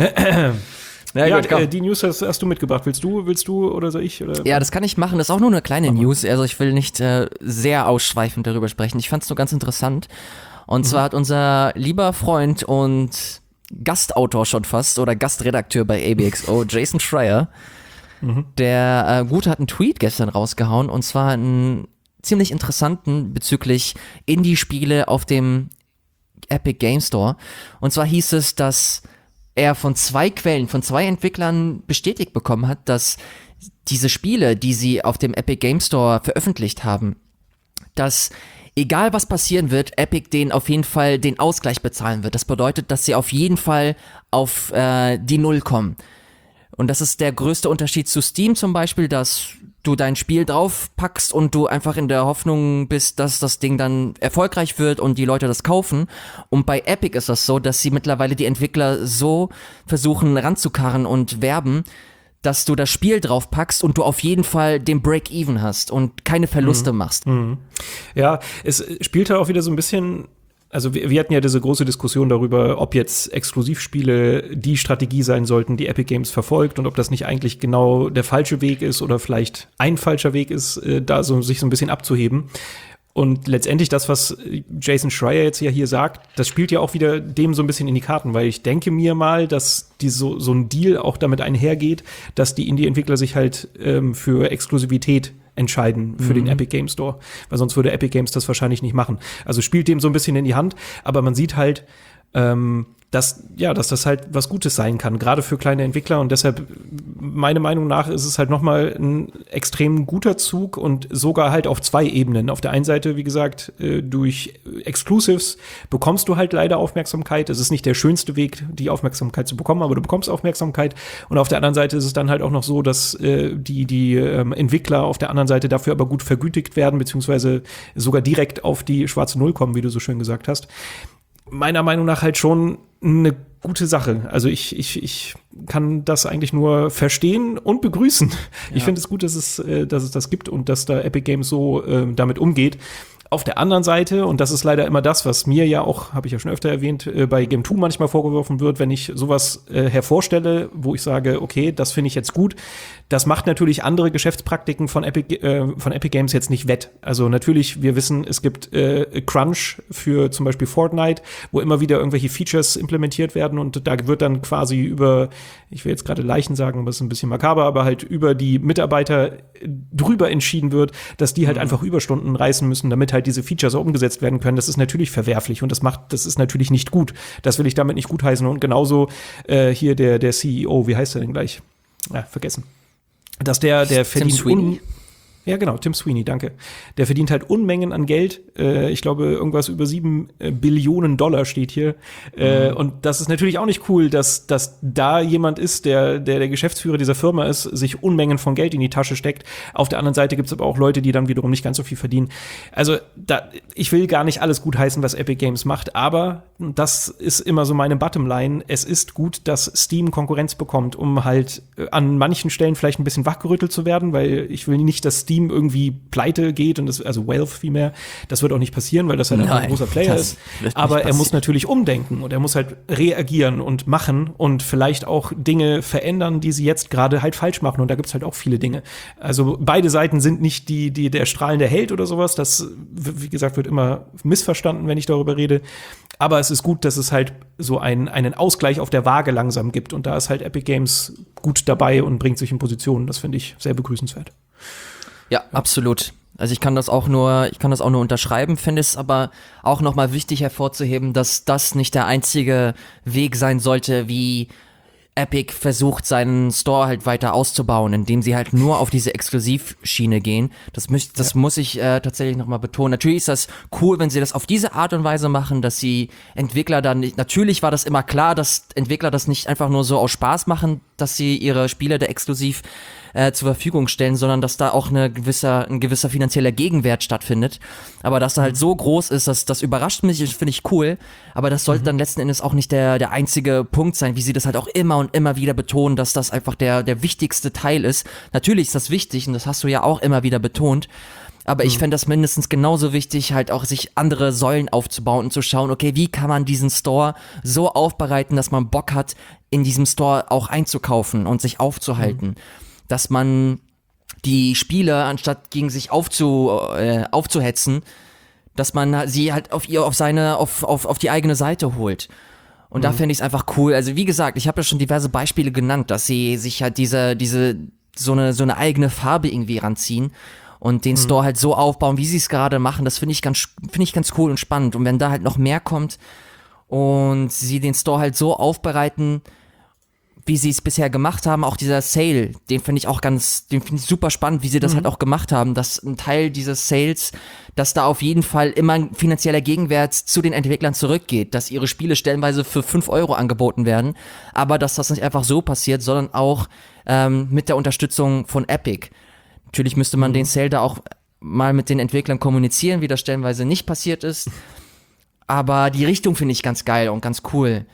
Ja, ja, gut, komm. äh, die News hast, hast du mitgebracht. Willst du, willst du oder soll ich? Oder? Ja, das kann ich machen. Das ist auch nur eine kleine News. Also ich will nicht äh, sehr ausschweifend darüber sprechen. Ich fand es nur ganz interessant. Und mhm. zwar hat unser lieber Freund und Gastautor schon fast oder Gastredakteur bei A B X O, Jason Schreier, mhm. der äh, Gute hat einen Tweet gestern rausgehauen und zwar einen ziemlich interessanten bezüglich Indie-Spiele auf dem Epic Game Store. Und zwar hieß es, dass er von zwei Quellen, von zwei Entwicklern bestätigt bekommen hat, dass diese Spiele, die sie auf dem Epic Game Store veröffentlicht haben, dass egal was passieren wird, Epic denen auf jeden Fall den Ausgleich bezahlen wird. Das bedeutet, dass sie auf jeden Fall auf äh, die Null kommen. Und das ist der größte Unterschied zu Steam zum Beispiel, dass du dein Spiel draufpackst und du einfach in der Hoffnung bist, dass das Ding dann erfolgreich wird und die Leute das kaufen. Und bei Epic ist das so, dass sie mittlerweile die Entwickler so versuchen ranzukarren und werben, dass du das Spiel draufpackst und du auf jeden Fall den Break-Even hast und keine Verluste mhm. machst. Mhm. Ja, es spielt halt auch wieder so ein bisschen. Also wir, wir hatten ja diese große Diskussion darüber, ob jetzt Exklusivspiele die Strategie sein sollten, die Epic Games verfolgt und ob das nicht eigentlich genau der falsche Weg ist oder vielleicht ein falscher Weg ist, äh, da so sich so ein bisschen abzuheben. Und letztendlich das, was Jason Schreier jetzt ja hier sagt, das spielt ja auch wieder dem so ein bisschen in die Karten, weil ich denke mir mal, dass die so, so ein Deal auch damit einhergeht, dass die Indie-Entwickler sich halt ähm, für Exklusivität entscheiden für mhm. den Epic Game Store, weil sonst würde Epic Games das wahrscheinlich nicht machen. Also spielt dem so ein bisschen in die Hand, aber man sieht halt, ähm, dass, ja, dass das halt was Gutes sein kann, gerade für kleine Entwickler und deshalb, meiner Meinung nach, ist es halt nochmal ein extrem guter Zug und sogar halt auf zwei Ebenen. Auf der einen Seite, wie gesagt, äh, durch Exclusives bekommst du halt leider Aufmerksamkeit. Es ist nicht der schönste Weg, die Aufmerksamkeit zu bekommen, aber du bekommst Aufmerksamkeit und auf der anderen Seite ist es dann halt auch noch so, dass äh, die, die ähm, Entwickler auf der anderen Seite dafür aber gut vergütigt werden, beziehungsweise sogar direkt auf die schwarze Null kommen, wie du so schön gesagt hast. Meiner Meinung nach halt schon eine gute Sache. Also ich, ich, ich kann das eigentlich nur verstehen und begrüßen. Ja. Ich finde es gut, dass es, äh, dass es das gibt und dass da Epic Games so äh, damit umgeht. Auf der anderen Seite, und das ist leider immer das, was mir ja auch, habe ich ja schon öfter erwähnt, äh, bei Game zwei manchmal vorgeworfen wird, wenn ich sowas äh, hervorstelle, wo ich sage, okay, das finde ich jetzt gut, das macht natürlich andere Geschäftspraktiken von Epic, äh, von Epic Games jetzt nicht wett. Also natürlich, wir wissen, es gibt äh, Crunch für zum Beispiel Fortnite, wo immer wieder irgendwelche Features implementiert werden und da wird dann quasi über, ich will jetzt gerade Leichen sagen, aber das ist ein bisschen makaber, aber halt über die Mitarbeiter drüber entschieden wird, dass die halt mhm. einfach Überstunden reißen müssen, damit halt diese Features auch umgesetzt werden können. Das ist natürlich verwerflich und das macht, das ist natürlich nicht gut. Das will ich damit nicht gutheißen und genauso äh, hier der, der C E O, wie heißt er denn gleich? Ja, vergessen. Dass der, der verdient Tim Sweeney? Ja, genau, Tim Sweeney, danke. Der verdient halt Unmengen an Geld. Äh, ich glaube, irgendwas über sieben äh, Billionen Dollar steht hier. Äh, mhm. Und das ist natürlich auch nicht cool, dass, dass da jemand ist, der, der der Geschäftsführer dieser Firma ist, sich Unmengen von Geld in die Tasche steckt. Auf der anderen Seite gibt's aber auch Leute, die dann wiederum nicht ganz so viel verdienen. Also, da, ich will gar nicht alles gutheißen, was Epic Games macht, aber das ist immer so meine Bottomline. Es ist gut, dass Steam Konkurrenz bekommt, um halt äh, an manchen Stellen vielleicht ein bisschen wachgerüttelt zu werden, weil ich will nicht, dass Steam irgendwie pleite geht und das, also Valve vielmehr, das wird auch nicht passieren, weil das halt ein großer Player ist. Aber er muss natürlich umdenken und er muss halt reagieren und machen und vielleicht auch Dinge verändern, die sie jetzt gerade halt falsch machen und da gibt's halt auch viele Dinge. Also beide Seiten sind nicht die, die der strahlende Held oder sowas, das, wie gesagt, wird immer missverstanden, wenn ich darüber rede. Aber es ist gut, dass es halt so ein, einen Ausgleich auf der Waage langsam gibt und da ist halt Epic Games gut dabei und bringt sich in Position. Das finde ich sehr begrüßenswert. Ja, absolut. Also ich kann das auch nur, ich kann das auch nur unterschreiben, finde es aber auch nochmal wichtig hervorzuheben, dass das nicht der einzige Weg sein sollte, wie Epic versucht, seinen Store halt weiter auszubauen, indem sie halt nur auf diese Exklusivschiene gehen. Das, müß, das ja. muss ich äh, tatsächlich nochmal betonen. Natürlich ist das cool, wenn sie das auf diese Art und Weise machen, dass sie Entwickler dann nicht, natürlich war das immer klar, dass Entwickler das nicht einfach nur so aus Spaß machen, dass sie ihre Spiele da exklusiv äh, zur Verfügung stellen, sondern dass da auch eine gewisser, ein gewisser finanzieller Gegenwert stattfindet. Aber dass er halt so groß ist, dass das überrascht mich, finde ich cool. Aber das sollte mhm. dann letzten Endes auch nicht der, der einzige Punkt sein, wie sie das halt auch immer und immer wieder betonen, dass das einfach der, der wichtigste Teil ist. Natürlich ist das wichtig und das hast du ja auch immer wieder betont. Aber ich fände das mindestens genauso wichtig, halt auch sich andere Säulen aufzubauen und zu schauen, okay, wie kann man diesen Store so aufbereiten, dass man Bock hat, in diesem Store auch einzukaufen und sich aufzuhalten. Mhm. Dass man die Spiele, anstatt gegen sich aufzu, äh, aufzuhetzen, dass man sie halt auf ihr, auf seine, auf, auf, auf die eigene Seite holt. Und mhm. da fände ich es einfach cool. Also wie gesagt, ich habe ja schon diverse Beispiele genannt, dass sie sich halt diese, diese, so eine, so eine eigene Farbe irgendwie ranziehen. Und den mhm. Store halt so aufbauen, wie sie es gerade machen, das finde ich ganz, finde ich ganz cool und spannend. Und wenn da halt noch mehr kommt und sie den Store halt so aufbereiten, wie sie es bisher gemacht haben, auch dieser Sale, den finde ich auch ganz, den finde ich super spannend, wie sie das mhm. halt auch gemacht haben, dass ein Teil dieses Sales, dass da auf jeden Fall immer ein finanzieller Gegenwert zu den Entwicklern zurückgeht, dass ihre Spiele stellenweise für fünf Euro angeboten werden, aber dass das nicht einfach so passiert, sondern auch ähm, mit der Unterstützung von Epic. Natürlich müsste man mhm. den Sale da auch mal mit den Entwicklern kommunizieren, wie das stellenweise nicht passiert ist. Aber die Richtung finde ich ganz geil und ganz cool.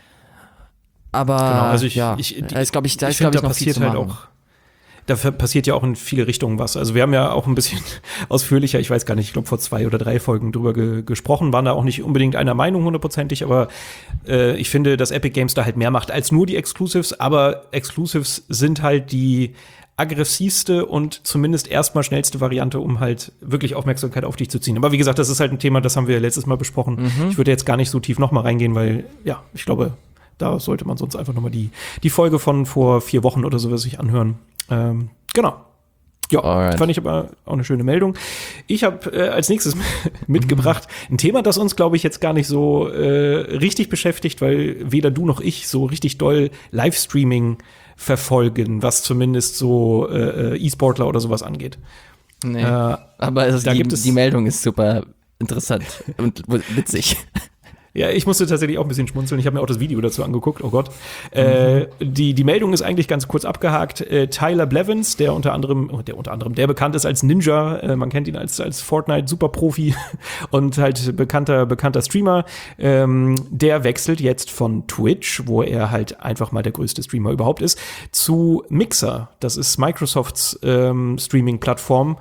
Aber genau, also ich, ja, ich, die, da ist, glaube ich, da ich, ist, glaub find, ich, noch da viel zu halt machen. Auch, da passiert ja auch in viele Richtungen was. Also wir haben ja auch ein bisschen ausführlicher, ich weiß gar nicht, ich glaube vor zwei oder drei Folgen drüber ge- gesprochen, waren da auch nicht unbedingt einer Meinung hundertprozentig, aber äh, ich finde, dass Epic Games da halt mehr macht als nur die Exclusives, aber Exclusives sind halt die aggressivste und zumindest erstmal schnellste Variante, um halt wirklich Aufmerksamkeit auf dich zu ziehen. Aber wie gesagt, das ist halt ein Thema, das haben wir letztes Mal besprochen. Mhm. Ich würde jetzt gar nicht so tief nochmal reingehen, weil, ja, ich glaube, da sollte man sonst einfach nochmal die, die Folge von vor vier Wochen oder sowas sich anhören. Ähm, genau. Ja, Alright. Fand ich aber auch eine schöne Meldung. Ich habe äh, als nächstes mitgebracht ein Thema, das uns, glaube ich, jetzt gar nicht so äh, richtig beschäftigt, weil weder du noch ich so richtig doll Livestreaming verfolgen, was zumindest so äh, E-Sportler oder sowas angeht. Nee, äh, aber es, da die, gibt es die Meldung ist super interessant und witzig. Ja, ich musste tatsächlich auch ein bisschen schmunzeln. Ich habe mir auch das Video dazu angeguckt. Oh Gott. Mhm. Äh, die, die Meldung ist eigentlich ganz kurz abgehakt. Äh, Tyler Blevins, der unter anderem, oh, der unter anderem, der bekannt ist als Ninja. Äh, man kennt ihn als, als Fortnite-Superprofi und halt bekannter, bekannter Streamer. Ähm, der wechselt jetzt von Twitch, wo er halt einfach mal der größte Streamer überhaupt ist, zu Mixer. Das ist Microsofts ähm, Streaming-Plattform,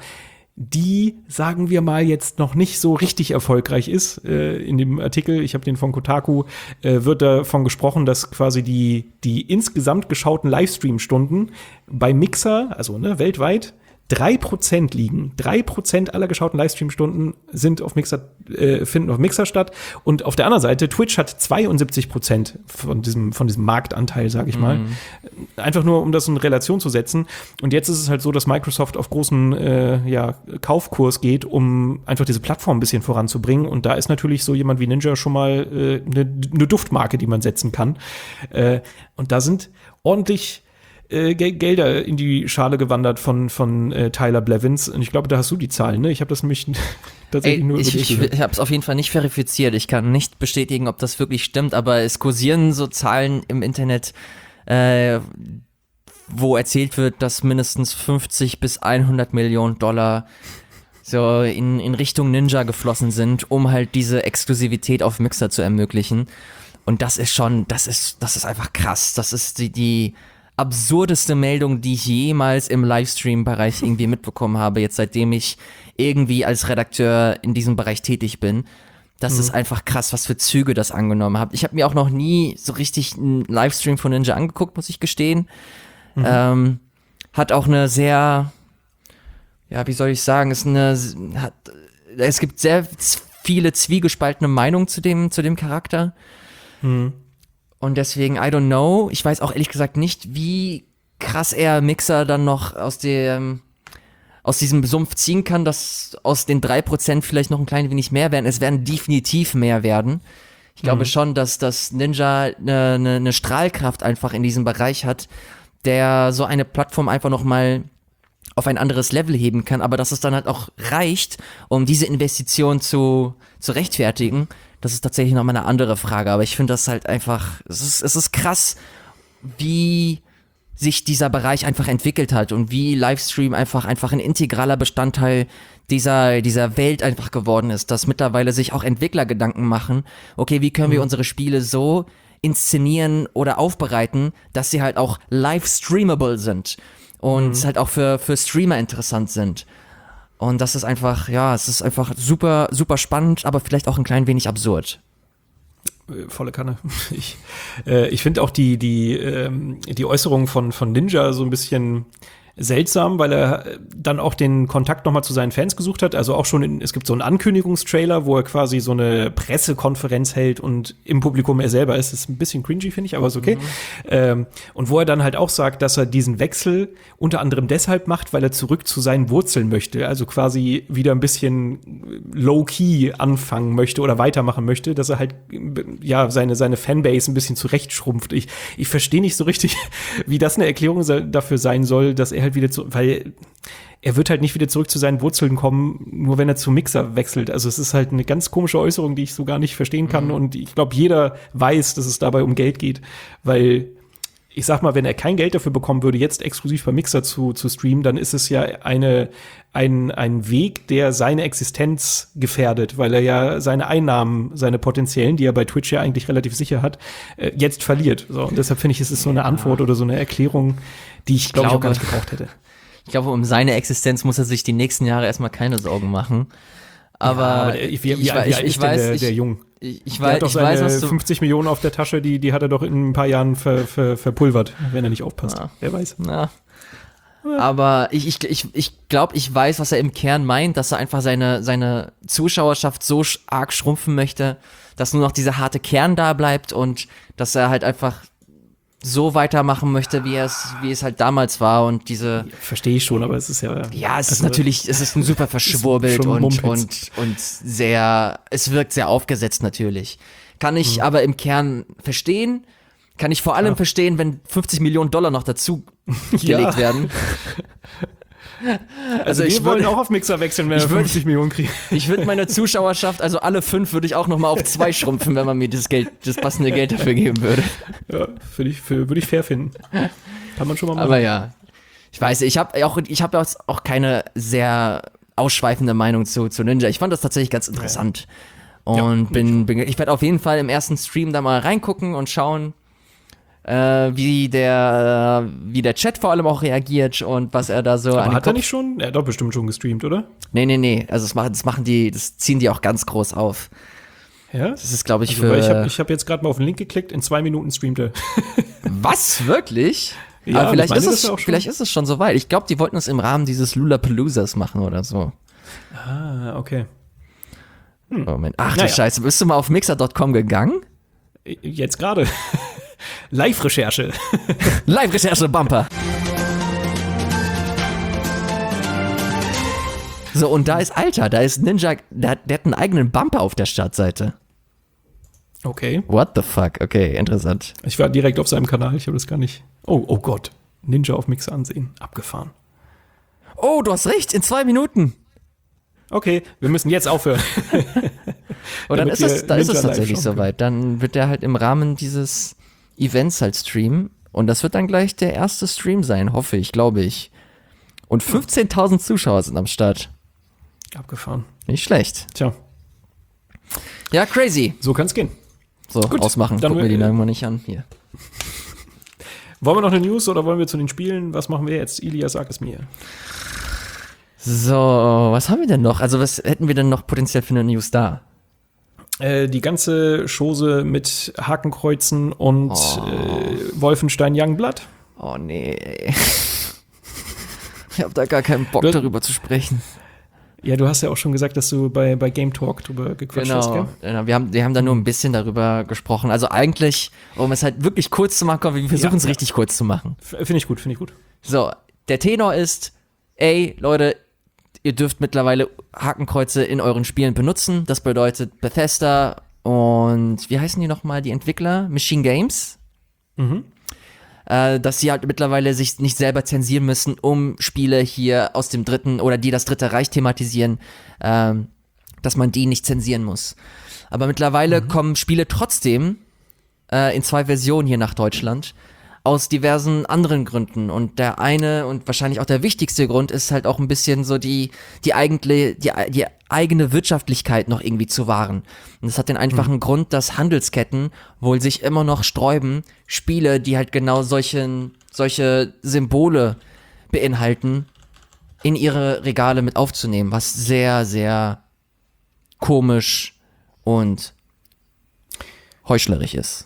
die, sagen wir mal, jetzt noch nicht so richtig erfolgreich ist. Äh, in dem Artikel, ich habe den von Kotaku, äh, wird davon gesprochen, dass quasi die, die insgesamt geschauten Livestream-Stunden bei Mixer, also ne, weltweit, drei Prozent liegen. drei Prozent aller geschauten Livestream-Stunden sind auf Mixer, äh, finden auf Mixer statt. Und auf der anderen Seite, Twitch hat zweiundsiebzig Prozent von diesem, von diesem Marktanteil, sage ich mal. Mhm. Einfach nur, um das in Relation zu setzen. Und jetzt ist es halt so, dass Microsoft auf großen äh, ja, Kaufkurs geht, um einfach diese Plattform ein bisschen voranzubringen. Und da ist natürlich so jemand wie Ninja schon mal eine äh, ne, ne Duftmarke, die man setzen kann. Äh, und da sind ordentlich Äh, Gelder in die Schale gewandert von von äh, Tyler Blevins. Und ich glaube, da hast du die Zahlen, ne? Ich habe das nämlich tatsächlich Ey, nur ich, ich, ich habe es auf jeden Fall nicht verifiziert. Ich kann nicht bestätigen, ob das wirklich stimmt, aber es kursieren so Zahlen im Internet, äh, wo erzählt wird, dass mindestens fünfzig bis hundert Millionen Dollar so in, in Richtung Ninja geflossen sind, um halt diese Exklusivität auf Mixer zu ermöglichen. Und das ist schon, das ist, das ist einfach krass. Das ist die, die absurdeste Meldung, die ich jemals im Livestream-Bereich irgendwie mitbekommen habe, jetzt seitdem ich irgendwie als Redakteur in diesem Bereich tätig bin. Das mhm. ist einfach krass, was für Züge das angenommen hat. Ich habe mir auch noch nie so richtig einen Livestream von Ninja angeguckt, muss ich gestehen. Mhm. Ähm, hat auch eine sehr, ja, wie soll ich sagen, ist eine, hat, es gibt sehr viele zwiegespaltene Meinungen zu dem, zu dem Charakter. Mhm. Und deswegen, I don't know. Ich weiß auch ehrlich gesagt nicht, wie krass er Mixer dann noch aus dem, aus diesem Sumpf ziehen kann, dass aus den drei Prozent vielleicht noch ein klein wenig mehr werden. Es werden definitiv mehr werden. Ich glaube mhm. schon, dass das Ninja eine, eine, eine Strahlkraft einfach in diesem Bereich hat, der so eine Plattform einfach noch mal auf ein anderes Level heben kann, aber dass es dann halt auch reicht, um diese Investition zu, zu rechtfertigen. Das ist tatsächlich nochmal eine andere Frage, aber ich finde das halt einfach, es ist, es ist krass, wie sich dieser Bereich einfach entwickelt hat und wie Livestream einfach einfach ein integraler Bestandteil dieser dieser Welt einfach geworden ist, dass mittlerweile sich auch Entwickler Gedanken machen, okay, wie können wir unsere Spiele so inszenieren oder aufbereiten, dass sie halt auch live streamable sind und mhm. halt auch für für Streamer interessant sind. Und das ist einfach, ja, es ist einfach super super spannend, aber vielleicht auch ein klein wenig absurd. Volle Kanne. Ich, äh, ich finde auch die, die, ähm, die Äußerung von, von Ninja so ein bisschen seltsam, weil er dann auch den Kontakt nochmal zu seinen Fans gesucht hat. Also auch schon, in, es gibt so einen Ankündigungstrailer, wo er quasi so eine Pressekonferenz hält und im Publikum er selber ist. Das ist ein bisschen cringy, finde ich, aber ist okay. Mhm. Ähm, und wo er dann halt auch sagt, dass er diesen Wechsel unter anderem deshalb macht, weil er zurück zu seinen Wurzeln möchte. Also quasi wieder ein bisschen low-key anfangen möchte oder weitermachen möchte, dass er halt ja seine, seine Fanbase ein bisschen zurechtschrumpft. Ich, ich verstehe nicht so richtig, wie das eine Erklärung dafür sein soll, dass er halt wieder zu, weil er wird halt nicht wieder zurück zu seinen Wurzeln kommen, nur wenn er zu Mixer wechselt. Also es ist halt eine ganz komische Äußerung, die ich so gar nicht verstehen kann. Mhm. Und ich glaube, jeder weiß, dass es dabei um Geld geht, weil ich sag mal, wenn er kein Geld dafür bekommen würde, jetzt exklusiv bei Mixer zu, zu streamen, dann ist es ja eine, ein, ein Weg, der seine Existenz gefährdet, weil er ja seine Einnahmen, seine potenziellen, die er bei Twitch ja eigentlich relativ sicher hat, äh, jetzt verliert. So, und deshalb finde ich, es ist so eine Antwort oder so eine Erklärung, die ich, glaube ich, auch gar nicht gebraucht hätte. Ich glaube, um seine Existenz muss er sich die nächsten Jahre erstmal keine Sorgen machen. Aber, ja, aber ich, wie, wie, ich, wie alt ich, ich weiß, der, der Jung? Ich, ich der weiß, hat doch ich seine weiß, was du fünfzig Millionen auf der Tasche, die, die hat er doch in ein paar Jahren ver, ver, verpulvert, wenn er nicht aufpasst. Ja. Wer weiß. Ja. Aber ich, ich, ich, ich glaube, ich weiß, was er im Kern meint, dass er einfach seine, seine Zuschauerschaft so arg schrumpfen möchte, dass nur noch dieser harte Kern da bleibt und dass er halt einfach so weitermachen möchte, wie es, wie es halt damals war und diese. Verstehe ich schon, aber es ist ja. Ja, es also, ist natürlich, es ist ein super verschwurbelt und, und, und sehr, es wirkt sehr aufgesetzt natürlich. Kann ich mhm. aber im Kern verstehen, kann ich vor allem ja. verstehen, wenn fünfzig Millionen Dollar noch dazu gelegt ja. werden. Also, also ich wollen auch auf Mixer wechseln, wenn wir fünfzig Millionen kriegen. Ich würde meine Zuschauerschaft, also alle fünf, würde ich auch noch mal auf zwei schrumpfen, wenn man mir das Geld, das passende Geld dafür geben würde. Ja, finde ich, für, würde ich fair finden. Kann man schon mal machen. Aber ja, ich weiß, ich habe auch, ich habe auch keine sehr ausschweifende Meinung zu, zu Ninja. Ich fand das tatsächlich ganz interessant. Ja. Und ja, bin, bin, ich werde auf jeden Fall im ersten Stream da mal reingucken und schauen, Äh, wie der äh, wie der Chat vor allem auch reagiert und was er da so Aber an hat er nicht schon? Er hat doch bestimmt schon gestreamt, oder? Nee, nee, nee. Also das machen, das machen die, das ziehen die auch ganz groß auf. Ja? Das ist, glaube ich, also, für... Ich habe ich hab jetzt gerade mal auf den Link geklickt, in zwei Minuten streamt er. Was? Wirklich? Ja, aber vielleicht ist, es, auch vielleicht ist es schon soweit. Ich glaube, die wollten es im Rahmen dieses Lollapaloozas machen oder so. Ah, okay. Hm. Moment. Ach du naja. Scheiße, bist du mal auf mixer Punkt com gegangen? Jetzt gerade. Live-Recherche. Live-Recherche, Bumper. So, und da ist Alter, da ist Ninja, der, der hat einen eigenen Bumper auf der Startseite. Okay. What the fuck? Okay, interessant. Ich war direkt auf seinem Kanal, ich habe das gar nicht. Oh, oh Gott. Ninja auf Mixer ansehen. Abgefahren. Oh, du hast recht, in zwei Minuten. Okay, wir müssen jetzt aufhören. Und dann ist es, da ist es tatsächlich soweit. Dann wird der halt im Rahmen dieses Events halt streamen. Und das wird dann gleich der erste Stream sein, hoffe ich, glaube ich. Und fünfzehntausend Zuschauer sind am Start. Abgefahren. Nicht schlecht. Tja. Ja, crazy. So kann's gehen. So, gut, ausmachen. Gucken wir die lang mal nicht an. Hier. Wollen wir noch eine News oder wollen wir zu den Spielen? Was machen wir jetzt? Ilias, sag es mir. So, was haben wir denn noch? Also, was hätten wir denn noch potenziell für eine News da? Äh, die ganze Chose mit Hakenkreuzen und oh. äh, Wolfenstein Youngblood. Oh, nee. Ich habe da gar keinen Bock, du, darüber zu sprechen. Ja, du hast ja auch schon gesagt, dass du bei, bei Game Talk drüber gequatscht genau, hast, gell? Genau, wir haben, wir haben da nur ein bisschen darüber gesprochen. Also eigentlich, um es halt wirklich kurz zu machen, wir versuchen es ja, ja. richtig kurz zu machen. Finde ich gut, finde ich gut. So, der Tenor ist, ey, Leute, ihr dürft mittlerweile Hakenkreuze in euren Spielen benutzen. Das bedeutet Bethesda und wie heißen die nochmal, die Entwickler? Machine Games. Mhm. Äh, dass sie halt mittlerweile sich nicht selber zensieren müssen, um Spiele hier aus dem dritten oder die das dritte Reich thematisieren, ähm, dass man die nicht zensieren muss. Aber mittlerweile mhm. kommen Spiele trotzdem äh, in zwei Versionen hier nach Deutschland. aus diversen anderen Gründen. Und der eine und wahrscheinlich auch der wichtigste Grund ist halt auch ein bisschen so die, die eigene, die, die eigene Wirtschaftlichkeit noch irgendwie zu wahren. Und das hat den einfachen mhm. Grund, dass Handelsketten wohl sich immer noch sträuben, Spiele, die halt genau solchen, solche Symbole beinhalten, in ihre Regale mit aufzunehmen, was sehr, sehr komisch und heuchlerisch ist.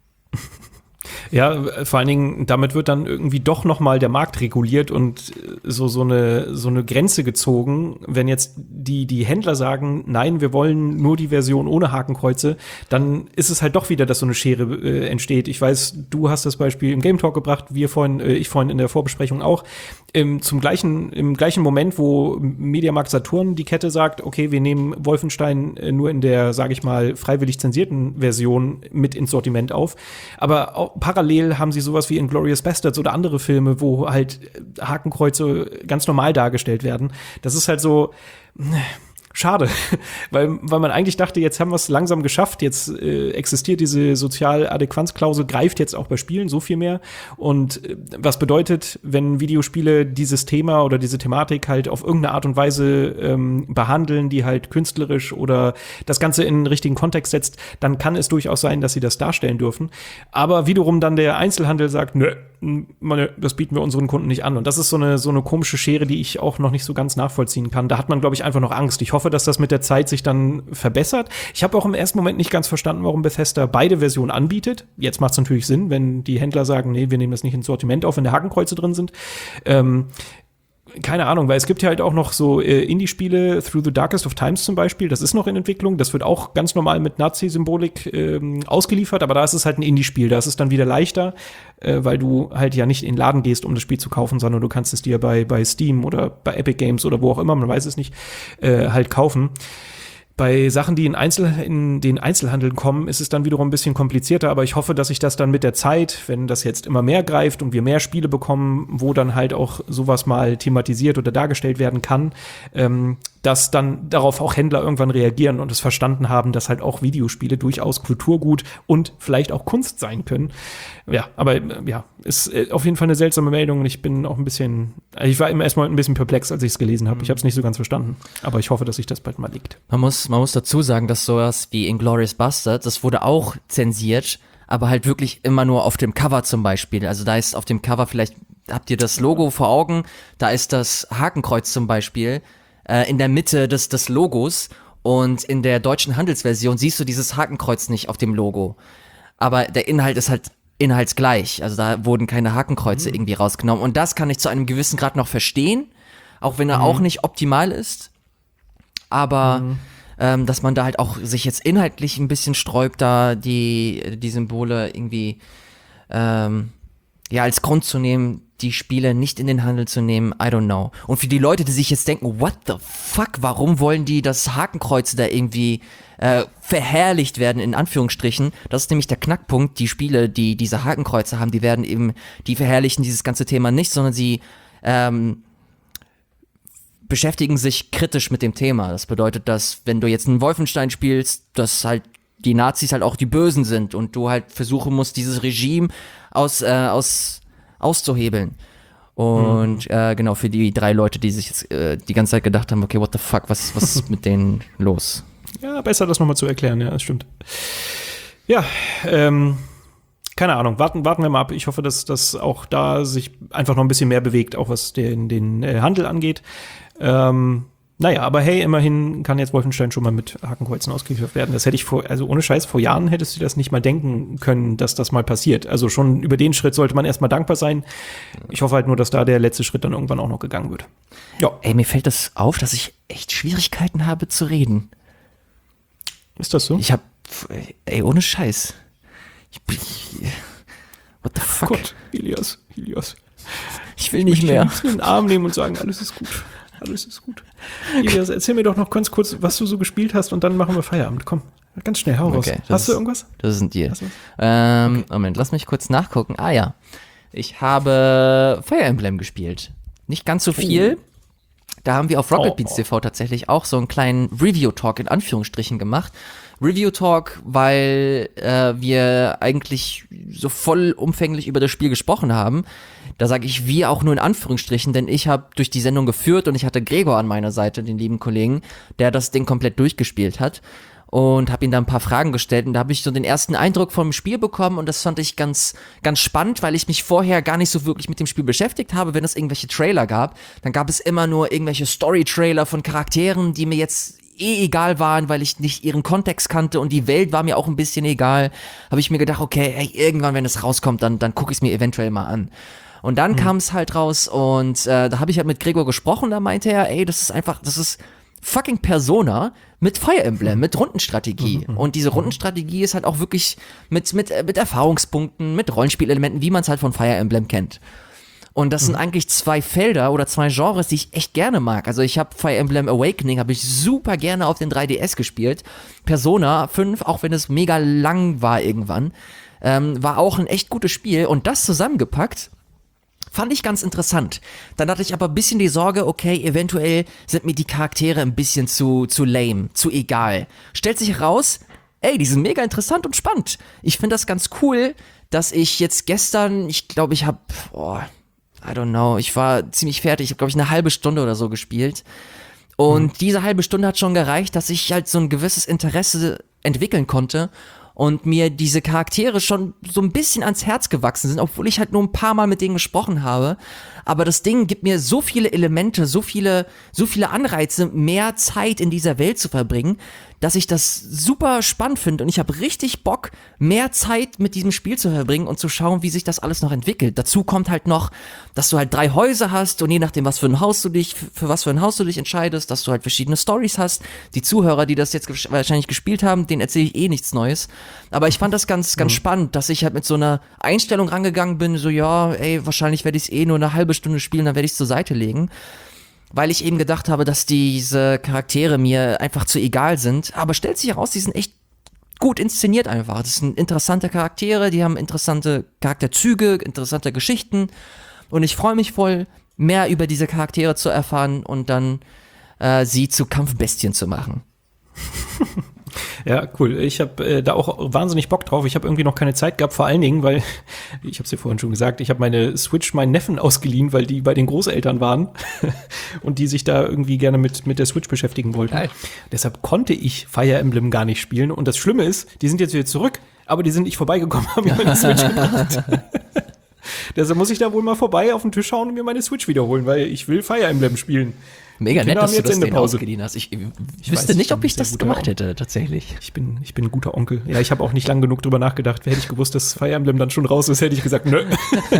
Ja, vor allen Dingen, damit wird dann irgendwie doch nochmal der Markt reguliert und so, so eine, so eine Grenze gezogen. Wenn jetzt die, die Händler sagen, nein, wir wollen nur die Version ohne Hakenkreuze, dann ist es halt doch wieder, dass so eine Schere äh, entsteht. Ich weiß, du hast das Beispiel im Game Talk gebracht, wir vorhin, äh, ich vorhin in der Vorbesprechung auch. Im, zum gleichen, im gleichen Moment, wo Mediamarkt Saturn die Kette sagt, okay, wir nehmen Wolfenstein äh, nur in der, sage ich mal, freiwillig zensierten Version mit ins Sortiment auf. Aber auch parallel haben sie sowas wie Inglourious Basterds oder andere Filme, wo halt Hakenkreuze ganz normal dargestellt werden. Das ist halt so schade, weil, weil man eigentlich dachte, jetzt haben wir es langsam geschafft, jetzt äh, existiert diese Sozialadäquanzklausel, greift jetzt auch bei Spielen so viel mehr. Und äh, was bedeutet, wenn Videospiele dieses Thema oder diese Thematik halt auf irgendeine Art und Weise ähm, behandeln, die halt künstlerisch oder das Ganze in den richtigen Kontext setzt, dann kann es durchaus sein, dass sie das darstellen dürfen. Aber wiederum dann der Einzelhandel sagt, nö, das bieten wir unseren Kunden nicht an. Und das ist so eine, so eine komische Schere, die ich auch noch nicht so ganz nachvollziehen kann. Da hat man, glaube ich, einfach noch Angst. Ich hoffe, dass das mit der Zeit sich dann verbessert. Ich habe auch im ersten Moment nicht ganz verstanden, warum Bethesda beide Versionen anbietet. Jetzt macht es natürlich Sinn, wenn die Händler sagen, nee, wir nehmen das nicht ins Sortiment auf, wenn da Hakenkreuze drin sind. Ähm, Keine Ahnung, weil es gibt ja halt auch noch so äh, Indie-Spiele, Through the Darkest of Times zum Beispiel, das ist noch in Entwicklung, das wird auch ganz normal mit Nazi-Symbolik ähm, ausgeliefert, aber da ist es halt ein Indie-Spiel, da ist es dann wieder leichter, äh, weil du halt ja nicht in den Laden gehst, um das Spiel zu kaufen, sondern du kannst es dir bei, bei Steam oder bei Epic Games oder wo auch immer, man weiß es nicht, äh, halt kaufen. Bei Sachen, die in, Einzel in den Einzelhandel kommen, ist es dann wiederum ein bisschen komplizierter, aber ich hoffe, dass sich das dann mit der Zeit, wenn das jetzt immer mehr greift und wir mehr Spiele bekommen, wo dann halt auch sowas mal thematisiert oder dargestellt werden kann, ähm, dass dann darauf auch Händler irgendwann reagieren und es verstanden haben, dass halt auch Videospiele durchaus Kulturgut und vielleicht auch Kunst sein können. Ja, aber äh, ja, ist äh, auf jeden Fall eine seltsame Meldung und ich bin auch ein bisschen, also ich war immer erstmal ein bisschen perplex, als ich es gelesen habe. Ich habe es nicht so ganz verstanden, aber ich hoffe, dass sich das bald mal legt. Man muss, man muss dazu sagen, dass sowas wie Inglourious Basterds, das wurde auch zensiert, aber halt wirklich immer nur auf dem Cover zum Beispiel. Also da ist auf dem Cover, vielleicht habt ihr das Logo vor Augen, da ist das Hakenkreuz zum Beispiel äh, in der Mitte des, des Logos und in der deutschen Handelsversion siehst du dieses Hakenkreuz nicht auf dem Logo. Aber der Inhalt ist halt inhaltsgleich. Also da wurden keine Hakenkreuze mhm. irgendwie rausgenommen. Und das kann ich zu einem gewissen Grad noch verstehen, auch wenn er mhm. auch nicht optimal ist. Aber mhm. ähm, dass man da halt auch sich jetzt inhaltlich ein bisschen sträubt, da die, die Symbole irgendwie ähm, ja als Grund zu nehmen, die Spiele nicht in den Handel zu nehmen, I don't know. Und für die Leute, die sich jetzt denken, what the fuck, warum wollen die, dass Hakenkreuze da irgendwie äh, verherrlicht werden, in Anführungsstrichen, das ist nämlich der Knackpunkt. Die Spiele, die diese Hakenkreuze haben, die werden eben, die verherrlichen dieses ganze Thema nicht, sondern sie ähm, beschäftigen sich kritisch mit dem Thema. Das bedeutet, dass wenn du jetzt einen Wolfenstein spielst, dass halt die Nazis halt auch die Bösen sind und du halt versuchen musst, dieses Regime aus, äh, aus auszuhebeln. Und mhm. äh, genau, für die drei Leute, die sich jetzt äh, die ganze Zeit gedacht haben, okay, what the fuck, was, was ist mit denen los? Ja, besser das nochmal zu erklären, ja, das stimmt. Ja, ähm, keine Ahnung, warten, warten wir mal ab. Ich hoffe, dass das auch da sich einfach noch ein bisschen mehr bewegt, auch was den, den äh, Handel angeht. Ähm, naja, aber hey, immerhin kann jetzt Wolfenstein schon mal mit Hakenkreuzen ausgeliefert werden. Das hätte ich vor, also ohne Scheiß, vor Jahren hättest du das nicht mal denken können, dass das mal passiert. Also schon über den Schritt sollte man erstmal dankbar sein. Ich hoffe halt nur, dass da der letzte Schritt dann irgendwann auch noch gegangen wird. Ja. Ey, mir fällt das auf, dass ich echt Schwierigkeiten habe zu reden. Ist das so? Ich hab, ey, ohne Scheiß. Ich bin, what the fuck? Gott, Ilias, Ilias. Ich will nicht mehr. Ich will in den Arm nehmen und sagen, alles ist gut. Alles ist gut. Ilias, erzähl mir doch noch ganz kurz, was du so gespielt hast und dann machen wir Feierabend. Komm, ganz schnell, hau raus. Okay, hast du irgendwas? Das ist ein Deal. Ähm, okay. Moment, lass mich kurz nachgucken. Ah ja, ich habe Fire Emblem gespielt. Nicht ganz so viel. Oh. Da haben wir auf Rocket Beans T V tatsächlich auch so einen kleinen Review-Talk in Anführungsstrichen gemacht. Review-Talk, weil äh, wir eigentlich so vollumfänglich über das Spiel gesprochen haben. Da sage ich wir auch nur in Anführungsstrichen, denn ich habe durch die Sendung geführt und ich hatte Gregor an meiner Seite, den lieben Kollegen, der das Ding komplett durchgespielt hat. Und habe ihm da ein paar Fragen gestellt und da habe ich so den ersten Eindruck vom Spiel bekommen und das fand ich ganz ganz spannend, weil ich mich vorher gar nicht so wirklich mit dem Spiel beschäftigt habe. Wenn es irgendwelche Trailer gab, dann gab es immer nur irgendwelche Story-Trailer von Charakteren, die mir jetzt eh egal waren, weil ich nicht ihren Kontext kannte und die Welt war mir auch ein bisschen egal. Habe ich mir gedacht, okay, ey, irgendwann, wenn es rauskommt, dann dann gucke ich es mir eventuell mal an. Und dann mhm. kam es halt raus und äh, da habe ich halt mit Gregor gesprochen, da meinte er, ey, das ist einfach, das ist fucking Persona mit Fire Emblem, mit Rundenstrategie. Mhm. Und diese Rundenstrategie ist halt auch wirklich mit, mit, mit Erfahrungspunkten, mit Rollenspielelementen, wie man es halt von Fire Emblem kennt. Und das mhm. sind eigentlich zwei Felder oder zwei Genres, die ich echt gerne mag. Also ich habe Fire Emblem Awakening, habe ich super gerne auf den drei D S gespielt. Persona fünf, auch wenn es mega lang war irgendwann, ähm, war auch ein echt gutes Spiel. Und das zusammengepackt fand ich ganz interessant. Dann hatte ich aber ein bisschen die Sorge, okay, eventuell sind mir die Charaktere ein bisschen zu, zu lame, zu egal. Stellt sich heraus, ey, die sind mega interessant und spannend. Ich finde das ganz cool, dass ich jetzt gestern, ich glaube, ich habe, oh, I don't know, ich war ziemlich fertig, ich habe, glaube ich, eine halbe Stunde oder so gespielt. Und mhm. diese halbe Stunde hat schon gereicht, dass ich halt so ein gewisses Interesse entwickeln konnte und mir diese Charaktere schon so ein bisschen ans Herz gewachsen sind, obwohl ich halt nur ein paar Mal mit denen gesprochen habe. Aber das Ding gibt mir so viele Elemente, so viele, so viele Anreize, mehr Zeit in dieser Welt zu verbringen, dass ich das super spannend finde und ich habe richtig Bock, mehr Zeit mit diesem Spiel zu verbringen und zu schauen, wie sich das alles noch entwickelt. Dazu kommt halt noch, dass du halt drei Häuser hast und je nachdem, was für ein Haus du dich, für was für ein Haus du dich entscheidest, dass du halt verschiedene Storys hast. Die Zuhörer, die das jetzt ges- wahrscheinlich gespielt haben, denen erzähle ich eh nichts Neues. Aber ich fand das ganz, ganz mhm. spannend, dass ich halt mit so einer Einstellung rangegangen bin, so ja, ey, wahrscheinlich werde ich es eh nur eine halbe Stunde spielen, dann werde ich es zur Seite legen. Weil ich eben gedacht habe, dass diese Charaktere mir einfach zu egal sind. Aber stellt sich heraus, die sind echt gut inszeniert einfach. Das sind interessante Charaktere, die haben interessante Charakterzüge, interessante Geschichten. Und ich freue mich voll, mehr über diese Charaktere zu erfahren und dann äh, sie zu Kampfbestien zu machen. Ja, cool. Ich habe äh, da auch wahnsinnig Bock drauf. Ich habe irgendwie noch keine Zeit gehabt, vor allen Dingen, weil, ich habe es dir vorhin schon gesagt, ich habe meine Switch meinen Neffen ausgeliehen, weil die bei den Großeltern waren und die sich da irgendwie gerne mit mit der Switch beschäftigen wollten. Geil. Deshalb konnte ich Fire Emblem gar nicht spielen. Und das Schlimme ist, die sind jetzt wieder zurück, aber die sind nicht vorbeigekommen, haben mir meine Switch gebracht. Deshalb muss ich da wohl mal vorbei auf den Tisch schauen und mir meine Switch wiederholen, weil ich will Fire Emblem spielen. Mega nett, dass du das denen ausgeliehen hast. Ich, ich, ich wüsste weiß, nicht, ob ich das gemacht hätte, Onkel. tatsächlich. Ich bin, ich bin ein guter Onkel. Ja, ich habe auch nicht lang genug drüber nachgedacht. Hätte ich gewusst, dass Fire Emblem dann schon raus ist, hätte ich gesagt, nö.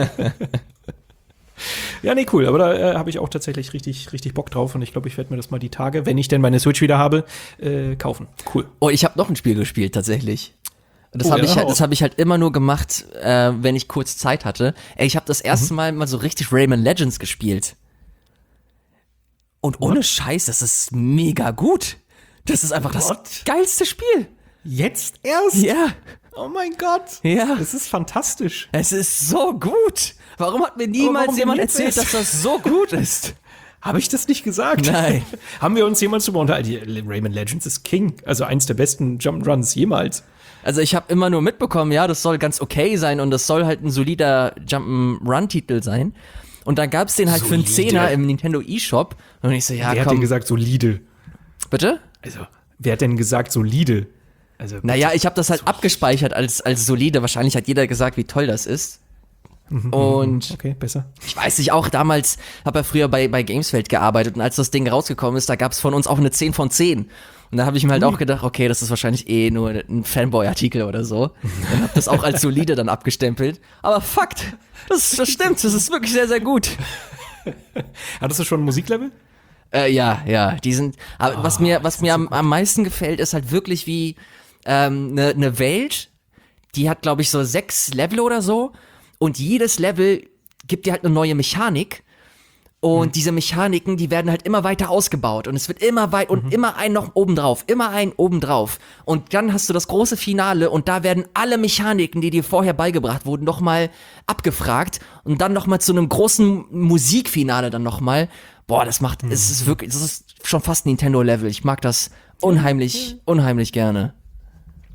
Ja, nee, cool. Aber da äh, habe ich auch tatsächlich richtig, richtig Bock drauf. Und ich glaube, ich werde mir das mal die Tage, wenn ich denn meine Switch wieder habe, äh, kaufen. Cool. Oh, ich habe noch ein Spiel gespielt, tatsächlich. Das oh, habe ja, ich, halt, das hab ich halt immer nur gemacht, äh, wenn ich kurz Zeit hatte. Ey, ich habe das erste mhm. Mal mal so richtig Rayman Legends gespielt. Und ohne What? Scheiß, das ist mega gut. Das ist einfach What? das geilste Spiel. Jetzt erst? Ja. Oh mein Gott. Ja. Das ist fantastisch. Es ist so gut. Warum hat mir niemals jemand erzählt, dass das so gut ist? Habe ich das nicht gesagt? Nein. Haben wir uns jemals drüber unterhalten? Rayman Legends ist King. Also eins der besten Jump'n'Runs jemals. Also ich habe immer nur mitbekommen, ja, das soll ganz okay sein und das soll halt ein solider Jump'n'Run-Titel sein. Und dann gab's den halt solide. Für einen Zehner im Nintendo eShop. Und ich so, ja, wer komm. hat denn gesagt solide? Bitte? Also, wer hat denn gesagt solide? Also, naja, ich habe das halt solide. abgespeichert als, als solide. Wahrscheinlich hat jeder gesagt, wie toll das ist. Mhm, und okay, besser. Ich weiß nicht, auch damals habe er früher bei, bei Gamesfeld gearbeitet und als das Ding rausgekommen ist, da gab's von uns auch eine zehn von zehn. Und da habe ich mir halt mhm. auch gedacht, okay, das ist wahrscheinlich eh nur ein Fanboy-Artikel oder so. Und habe das auch als solide dann abgestempelt. Aber Fakt, das, das stimmt, das ist wirklich sehr, sehr gut. Hattest du schon ein Musiklevel? Äh, ja, ja, die sind, aber oh, was mir, was mir am, so am meisten gefällt, ist halt wirklich wie ähm, ne, ne Welt, die hat, glaube ich, so sechs Level oder so und jedes Level gibt dir halt eine neue Mechanik. Und mhm. diese Mechaniken, die werden halt immer weiter ausgebaut und es wird immer weit und mhm. immer ein noch obendrauf, immer ein obendrauf. Und dann hast du das große Finale und da werden alle Mechaniken, die dir vorher beigebracht wurden, nochmal abgefragt und dann nochmal zu einem großen Musikfinale dann nochmal. Boah, das macht, mhm. es ist wirklich, das ist schon fast Nintendo-Level. Ich mag das unheimlich, unheimlich gerne.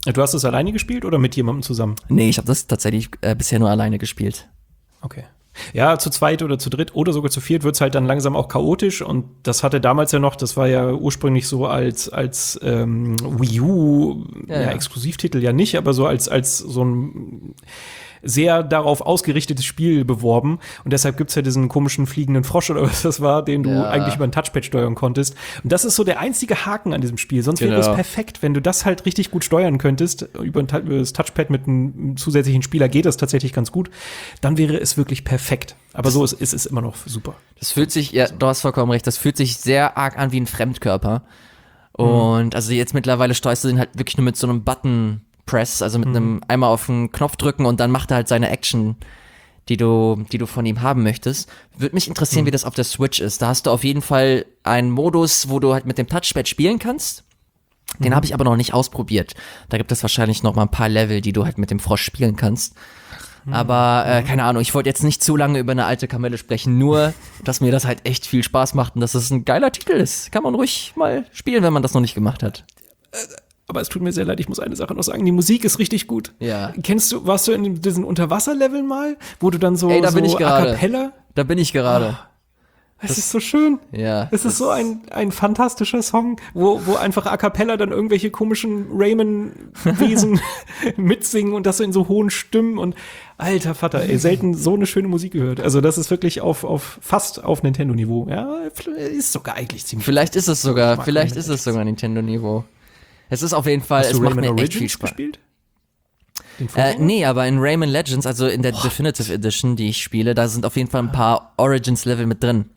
Du hast es alleine gespielt oder mit jemandem zusammen? Nee, ich habe das tatsächlich äh, bisher nur alleine gespielt. Okay. Ja, zu zweit oder zu dritt oder sogar zu viert wird's halt dann langsam auch chaotisch und das hatte damals ja noch, das war ja ursprünglich so als als ähm, Wii U Ja, ja, ja. Exklusivtitel ja nicht, aber so als als so ein sehr darauf ausgerichtetes Spiel beworben und deshalb gibt's ja diesen komischen fliegenden Frosch oder was das war, den du Ja. eigentlich über ein Touchpad steuern konntest. Und das ist so der einzige Haken an diesem Spiel. Sonst wäre Genau. es perfekt, wenn du das halt richtig gut steuern könntest. Über, ein, über das Touchpad mit einem zusätzlichen Spieler geht das tatsächlich ganz gut. Dann wäre es wirklich perfekt. Aber so ist, ist es immer noch super. Das fühlt sich, ja, du hast vollkommen recht, das fühlt sich sehr arg an wie ein Fremdkörper. Und also jetzt mittlerweile steuerst du den halt wirklich nur mit so einem Button Press, also mit einem einmal auf den Knopf drücken und dann macht er halt seine Action, die du, die du von ihm haben möchtest. Würde mich interessieren, Mhm. wie das auf der Switch ist. Da hast du auf jeden Fall einen Modus, wo du halt mit dem Touchpad spielen kannst. Den habe ich aber noch nicht ausprobiert. Da gibt es wahrscheinlich noch mal ein paar Level, die du halt mit dem Frosch spielen kannst. Aber äh, keine Ahnung, ich wollte jetzt nicht zu lange über eine alte Kamelle sprechen, nur, dass mir das halt echt viel Spaß macht und dass es ein geiler Titel ist. Kann man ruhig mal spielen, wenn man das noch nicht gemacht hat. Aber es tut mir sehr leid, ich muss eine Sache noch sagen. Die Musik ist richtig gut. Ja. Kennst du, warst du in diesen Unterwasserleveln mal, wo du dann so, Ey, da so bin ich A gerade. Cappella? Da bin ich gerade. Es ist so schön. Ja. Es ist so ein, ein fantastischer Song, wo, wo einfach A Cappella dann irgendwelche komischen Rayman-Wesen mitsingen und das so in so hohen Stimmen und alter Vater, ey, selten so eine schöne Musik gehört. Also das ist wirklich auf, auf fast auf Nintendo-Niveau. Ja, ist sogar eigentlich ziemlich. Vielleicht ist es sogar, Ich mag vielleicht Rayman ist es sogar Nintendo-Niveau. Es ist auf jeden Fall, Hast es du macht Rayman mir echt viel Origins Spaß. gespielt? Den Äh, Vorgänger? nee, aber in Rayman Legends, also in der Definitive Edition, die ich spiele, da sind auf jeden Fall ein paar Origins-Level mit drin.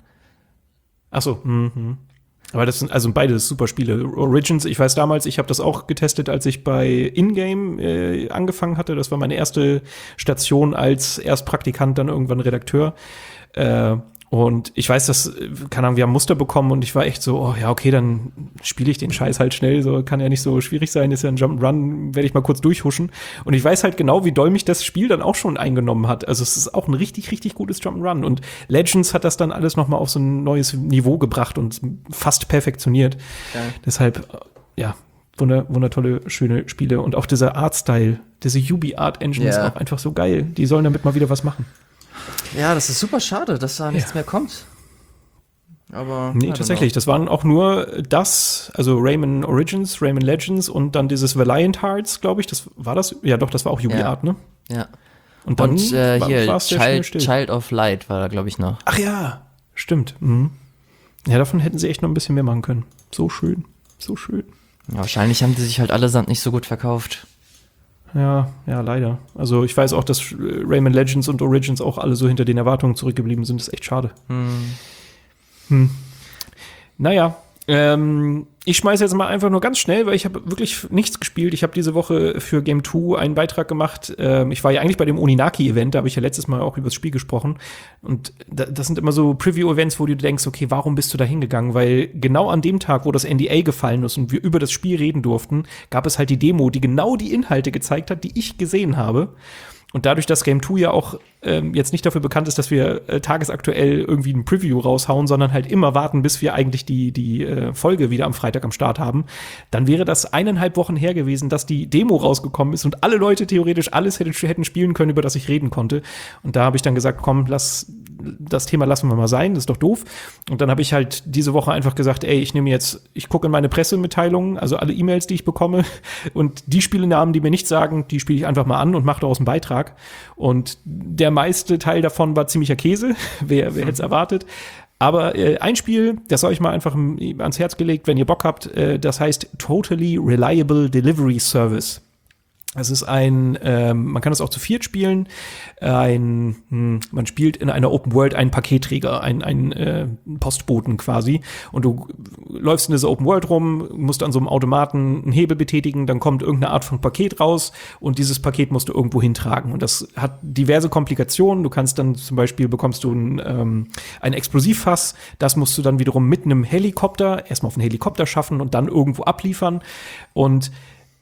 Ach so, mhm. Aber das sind also beide super Spiele. Origins, ich weiß damals, ich habe das auch getestet, als ich bei Ingame äh, angefangen hatte. Das war meine erste Station als erst Praktikant, dann irgendwann Redakteur. Äh, und ich weiß, dass, äh, keine Ahnung, wir haben Muster bekommen und ich war echt so, oh ja, okay, dann spiele ich den Scheiß halt schnell. So kann ja nicht so schwierig sein, ist ja ein Jump'n'Run, werde ich mal kurz durchhuschen. Und ich weiß halt genau, wie doll mich das Spiel dann auch schon eingenommen hat. Also es ist auch ein richtig, richtig gutes Jump'n'Run. Und Legends hat das dann alles noch mal auf so ein neues Niveau gebracht und fast perfektioniert. Ja. Deshalb, äh, ja, wunder, wundertolle, schöne Spiele. Und auch dieser Artstyle, diese Ubi-Art-Engine Ja. ist auch einfach so geil. Die sollen damit mal wieder was machen. Ja, das ist super schade, dass da nichts Ja. mehr kommt. Aber Nee, I don't tatsächlich. Das waren auch nur das, also Rayman Origins, Rayman Legends und dann dieses Valiant Hearts, glaube ich. Das war das? Ja, doch, das war auch Ubi-Art, ne? know. Ja. Und dann Und äh, war- hier, war's sehr schnell Child, still. Child of Light war da, glaube ich, noch. Ach ja, stimmt. Mhm. Ja, davon hätten sie echt noch ein bisschen mehr machen können. So schön, so schön. Ja, wahrscheinlich haben die sich halt allesamt nicht so gut verkauft. Ja, ja, leider. Also ich weiß auch, dass Rayman Legends und Origins auch alle so hinter den Erwartungen zurückgeblieben sind. Das ist echt schade. Hm. Hm. Naja, ähm, ich schmeiße jetzt mal einfach nur ganz schnell, weil ich habe wirklich nichts gespielt. Ich habe diese Woche für Game zwei einen Beitrag gemacht. Ähm, ich war ja eigentlich bei dem Oninaki-Event, da habe ich ja letztes Mal auch über das Spiel gesprochen. Und da, das sind immer so Preview-Events, wo du denkst, okay, warum bist du da hingegangen? Weil genau an dem Tag, wo das N D A gefallen ist und wir über das Spiel reden durften, gab es halt die Demo, die genau die Inhalte gezeigt hat, die ich gesehen habe. Und dadurch, dass Game zwei ja auch ähm, jetzt nicht dafür bekannt ist, dass wir äh, tagesaktuell irgendwie ein Preview raushauen, sondern halt immer warten, bis wir eigentlich die die äh, Folge wieder am Freitag am Start haben, dann wäre das eineinhalb Wochen her gewesen, dass die Demo rausgekommen ist und alle Leute theoretisch alles hätten, hätten spielen können, über das ich reden konnte. Und da habe ich dann gesagt, komm, lass das Thema lassen wir mal sein, das ist doch doof. Und dann habe ich halt diese Woche einfach gesagt, ey, ich nehme jetzt, ich gucke in meine Pressemitteilungen, also alle E-Mails, die ich bekomme und die Spielenamen, die mir nichts sagen, die spiele ich einfach mal an und mache daraus einen Beitrag. Und der meiste Teil davon war ziemlicher Käse, wer, wer hätte es erwartet. Aber äh, ein Spiel, das soll ich mal einfach ans Herz gelegt, wenn ihr Bock habt, äh, das heißt Totally Reliable Delivery Service. Es ist ein, ähm, man kann es auch zu viert spielen, ein, hm, man spielt in einer Open World einen Paketträger, einen, einen äh, Postboten quasi und du läufst in dieser Open World rum, musst an so einem Automaten einen Hebel betätigen, dann kommt irgendeine Art von Paket raus und dieses Paket musst du irgendwo hintragen und das hat diverse Komplikationen, du kannst dann zum Beispiel, bekommst du ein, ähm, ein Explosivfass, das musst du dann wiederum mit einem Helikopter, erstmal auf einen Helikopter schaffen und dann irgendwo abliefern und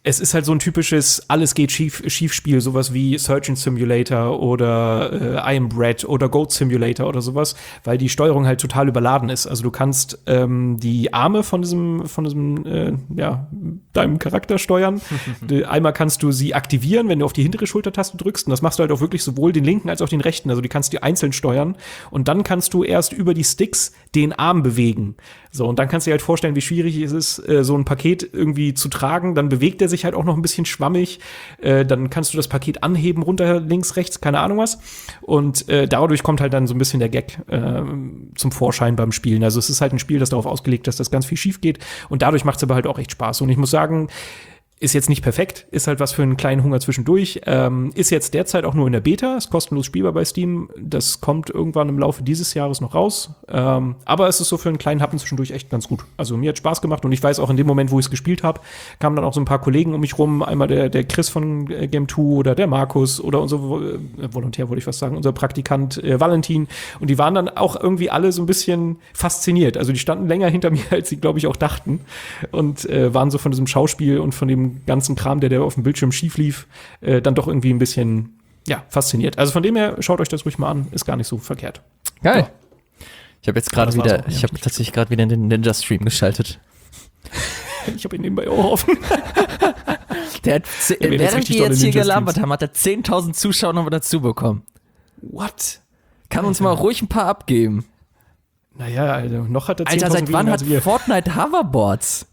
es ist halt so ein typisches alles geht schief, schief Spiel, sowas wie Surgeon Simulator oder äh, I Am Bread oder Goat Simulator oder sowas, weil die Steuerung halt total überladen ist. Also du kannst ähm, die Arme von diesem, von diesem, äh, ja, deinem Charakter steuern. Einmal kannst du sie aktivieren, wenn du auf die hintere Schultertaste drückst. Und das machst du halt auch wirklich sowohl den linken als auch den rechten. Also die kannst du einzeln steuern. Und dann kannst du erst über die Sticks den Arm bewegen. So, und dann kannst du dir halt vorstellen, wie schwierig es ist, äh, so ein Paket irgendwie zu tragen. Dann bewegt er sich halt auch noch ein bisschen schwammig. Äh, dann kannst du das Paket anheben, runter, links, rechts, keine Ahnung was. Und äh, dadurch kommt halt dann so ein bisschen der Gag äh, zum Vorschein beim Spielen. Also es ist halt ein Spiel, das darauf ausgelegt ist, dass das ganz viel schief geht. Und dadurch macht es aber halt auch echt Spaß. Und ich muss sagen, ist jetzt nicht perfekt, ist halt was für einen kleinen Hunger zwischendurch. Ähm, ist jetzt derzeit auch nur in der Beta, ist kostenlos spielbar bei Steam. Das kommt irgendwann im Laufe dieses Jahres noch raus. Ähm, aber es ist so für einen kleinen Happen zwischendurch echt ganz gut. Also mir hat Spaß gemacht und ich weiß auch in dem Moment, wo ich es gespielt habe, kamen dann auch so ein paar Kollegen um mich rum. Einmal der, der Chris von äh, Game zwei oder der Markus oder unser äh, Volontär, wollte ich fast sagen, unser Praktikant äh, Valentin. Und die waren dann auch irgendwie alle so ein bisschen fasziniert. Also die standen länger hinter mir, als sie, glaube ich, auch dachten. Und äh, waren so von diesem Schauspiel und von dem ganzen Kram, der, der auf dem Bildschirm schief lief, äh, dann doch irgendwie ein bisschen, ja, fasziniert. Also von dem her, schaut euch das ruhig mal an, ist gar nicht so verkehrt. Geil. Ja. Ich habe jetzt gerade Ja, wieder, auch, ich ja. habe tatsächlich gerade wieder den Ninja-Stream geschaltet. Ich habe ihn nebenbei auch offen. Der hat, ze- Ja, wir während richtig wir jetzt tolle hier Ninja-Streams. gelabert haben, hat er zehntausend Zuschauer noch dazu bekommen. What? Kann uns mal ruhig ein paar abgeben. Naja, also noch hat er Alter, seit wann weniger hat als wir. Fortnite Hoverboards?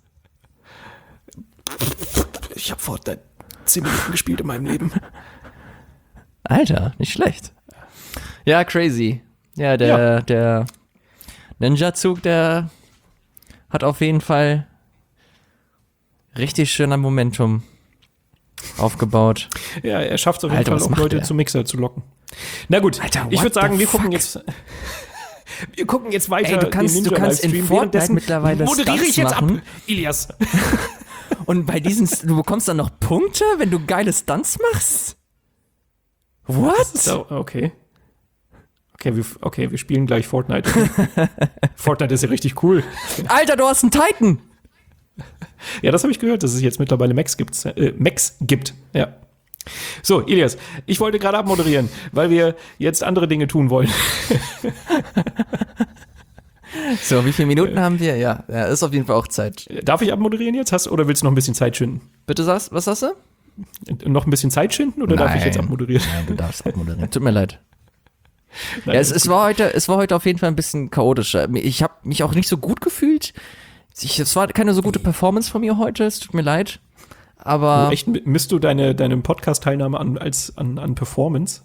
Ich habe Fortnite zehn Minuten gespielt in meinem Leben. Alter, nicht schlecht. Ja, crazy. Ja, der, Ja. der Ninja-Zug, der hat auf jeden Fall richtig schöner Momentum aufgebaut. Ja, er schafft es auf jeden Alter, Fall was auch macht Leute der? zum Mixer zu locken. Na gut, Alter, ich what würde sagen, the wir gucken fuck? jetzt wir gucken jetzt weiter. Ey, du kannst- den du kannst in Ninja-Livestream. Fortnite Währenddessen mittlerweile moderiere ich Stunts jetzt machen. ab, Ilias. Und bei diesen, du bekommst dann noch Punkte, wenn du geile Stunts machst? What? So, okay. Okay, wir, okay, wir spielen gleich Fortnite. Fortnite ist ja richtig cool. Alter, du hast einen Titan! Ja, das habe ich gehört, dass es jetzt mittlerweile Max gibt. Äh, Max gibt, ja. So, Ilias, ich wollte gerade abmoderieren, weil wir jetzt andere Dinge tun wollen. So, wie viele Minuten haben wir? Ja, ja, ist auf jeden Fall auch Zeit. Darf ich abmoderieren jetzt? Hast, oder willst du noch ein bisschen Zeit schinden? Bitte sagst, was sagst du? Noch ein bisschen Zeit schinden oder darf ich jetzt abmoderieren? Nein, du darfst abmoderieren. Tut mir leid. Nein, Ja, es, alles es, war heute, es war heute auf jeden Fall ein bisschen chaotischer. Ich habe mich auch nicht so gut gefühlt. Ich, es war keine so gute Performance von mir heute, es tut mir leid. Aber gut. Echt, misst du deine, deine Podcast-Teilnahme an, als, an, an Performance?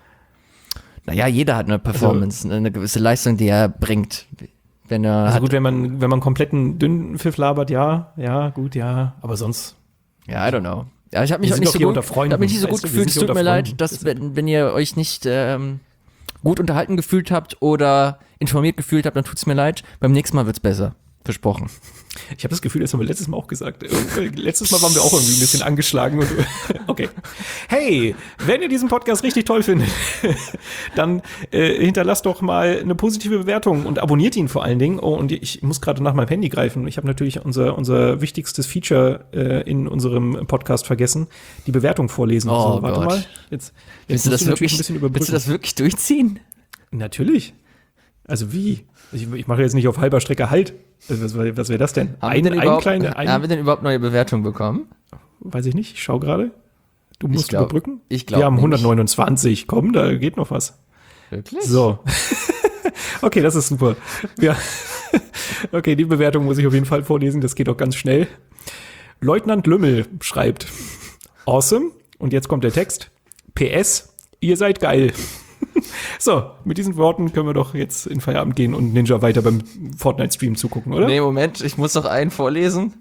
naja, jeder hat eine Performance, eine gewisse Leistung, die er bringt. Wenn er Also hat, gut, wenn man, wenn man kompletten dünnen Pfiff labert, ja, ja, gut, ja, aber sonst. ja, I don't know. Ja, ich habe mich Wir auch sind nicht doch so hier gut, unter Freunden, ich hab mich nicht so weißt gut du, wir gefühlt. Es sind hier tut mir unter leid, Freunden. dass wenn, wenn ihr euch nicht ähm, gut unterhalten gefühlt habt oder informiert gefühlt habt, dann tut's mir leid. Beim nächsten Mal wird's besser. Versprochen. Ich habe das Gefühl, das haben wir letztes Mal auch gesagt. Äh, Letztes Mal waren wir auch irgendwie ein bisschen angeschlagen. Und, okay. Hey, wenn ihr diesen Podcast richtig toll findet, dann äh, hinterlasst doch mal eine positive Bewertung und abonniert ihn vor allen Dingen. Oh, und ich muss gerade nach meinem Handy greifen. Ich habe natürlich unser, unser wichtigstes Feature äh, in unserem Podcast vergessen, die Bewertung vorlesen. Oh so, warte Gott. mal. Jetzt, Willst jetzt du musst das du natürlich wirklich, ein bisschen willst du überbrücken. das wirklich durchziehen? Natürlich. Also wie? Ich, ich mache jetzt nicht auf halber Strecke Halt. Was, was, was wäre das denn? Haben, wir denn ein überhaupt, kleine, ein, haben wir denn überhaupt neue Bewertungen bekommen? weiß ich nicht, ich schau gerade. Du musst glaub- überbrücken. ich glaub Wir haben nicht. hundertneunundzwanzig. Komm, da geht noch was. Wirklich? So. Okay, das ist super. Ja. Okay, die Bewertung muss ich auf jeden Fall vorlesen. Das geht auch ganz schnell. Leutnant Lümmel schreibt: Awesome. Und jetzt kommt der Text. P S. Ihr seid geil. So, mit diesen Worten können wir doch jetzt in Feierabend gehen und Ninja weiter beim Fortnite-Stream zugucken, oder? Nee, Moment, ich muss noch einen vorlesen.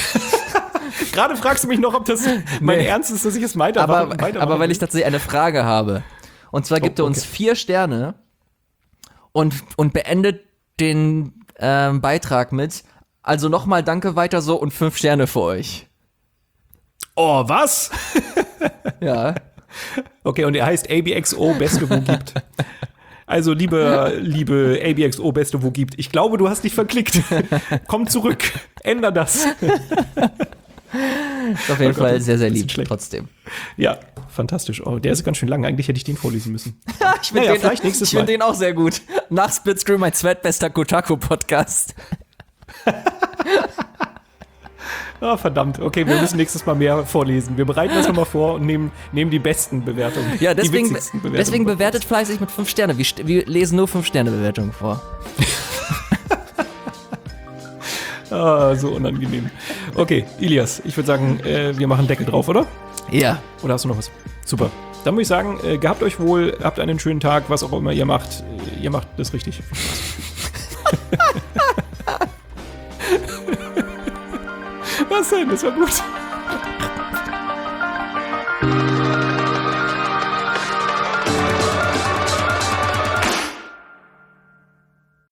Gerade fragst du mich noch, ob das mein Nee. Ernst ist, dass ich es weiter Aber, weitermachen aber weil will. ich tatsächlich eine Frage habe. Und zwar gibt Oh, er uns okay. vier Sterne und, und beendet den ähm, Beitrag mit: Also nochmal danke, weiter so und fünf Sterne für euch. Oh, was? Ja. Okay, und er heißt A B X O, Beste, wo gibt. Also, liebe, liebe A B X O, Beste, wo gibt. Ich glaube, du hast dich verklickt. Komm zurück. Änder das. Ist auf jeden Oh Gott, Fall das sehr, sehr ist lieb schlecht. trotzdem. Ja, fantastisch. Oh, der ist ganz schön lang. Eigentlich hätte ich den vorlesen müssen. ich finde Naja, den, vielleicht nächstes ich find Mal. den auch sehr gut. Nach Splitscreen mein zweitbester Kotaku-Podcast. Ah, verdammt. Okay, wir müssen nächstes Mal mehr vorlesen. Wir bereiten das nochmal vor und nehmen, nehmen die besten Bewertungen. Ja, deswegen, die witzigsten Bewertungen. deswegen bewertet fleißig mit fünf Sterne. Wir, st- wir lesen nur fünf Sterne Bewertungen vor. Ah, so unangenehm. Okay, Ilias, ich würde sagen, äh, wir machen Deckel drauf, oder? Ja. Oder hast du noch was? Super. Dann muss ich sagen, äh, gehabt euch wohl, habt einen schönen Tag, was auch immer ihr macht. Äh, ihr macht das richtig. Was denn? Das war gut.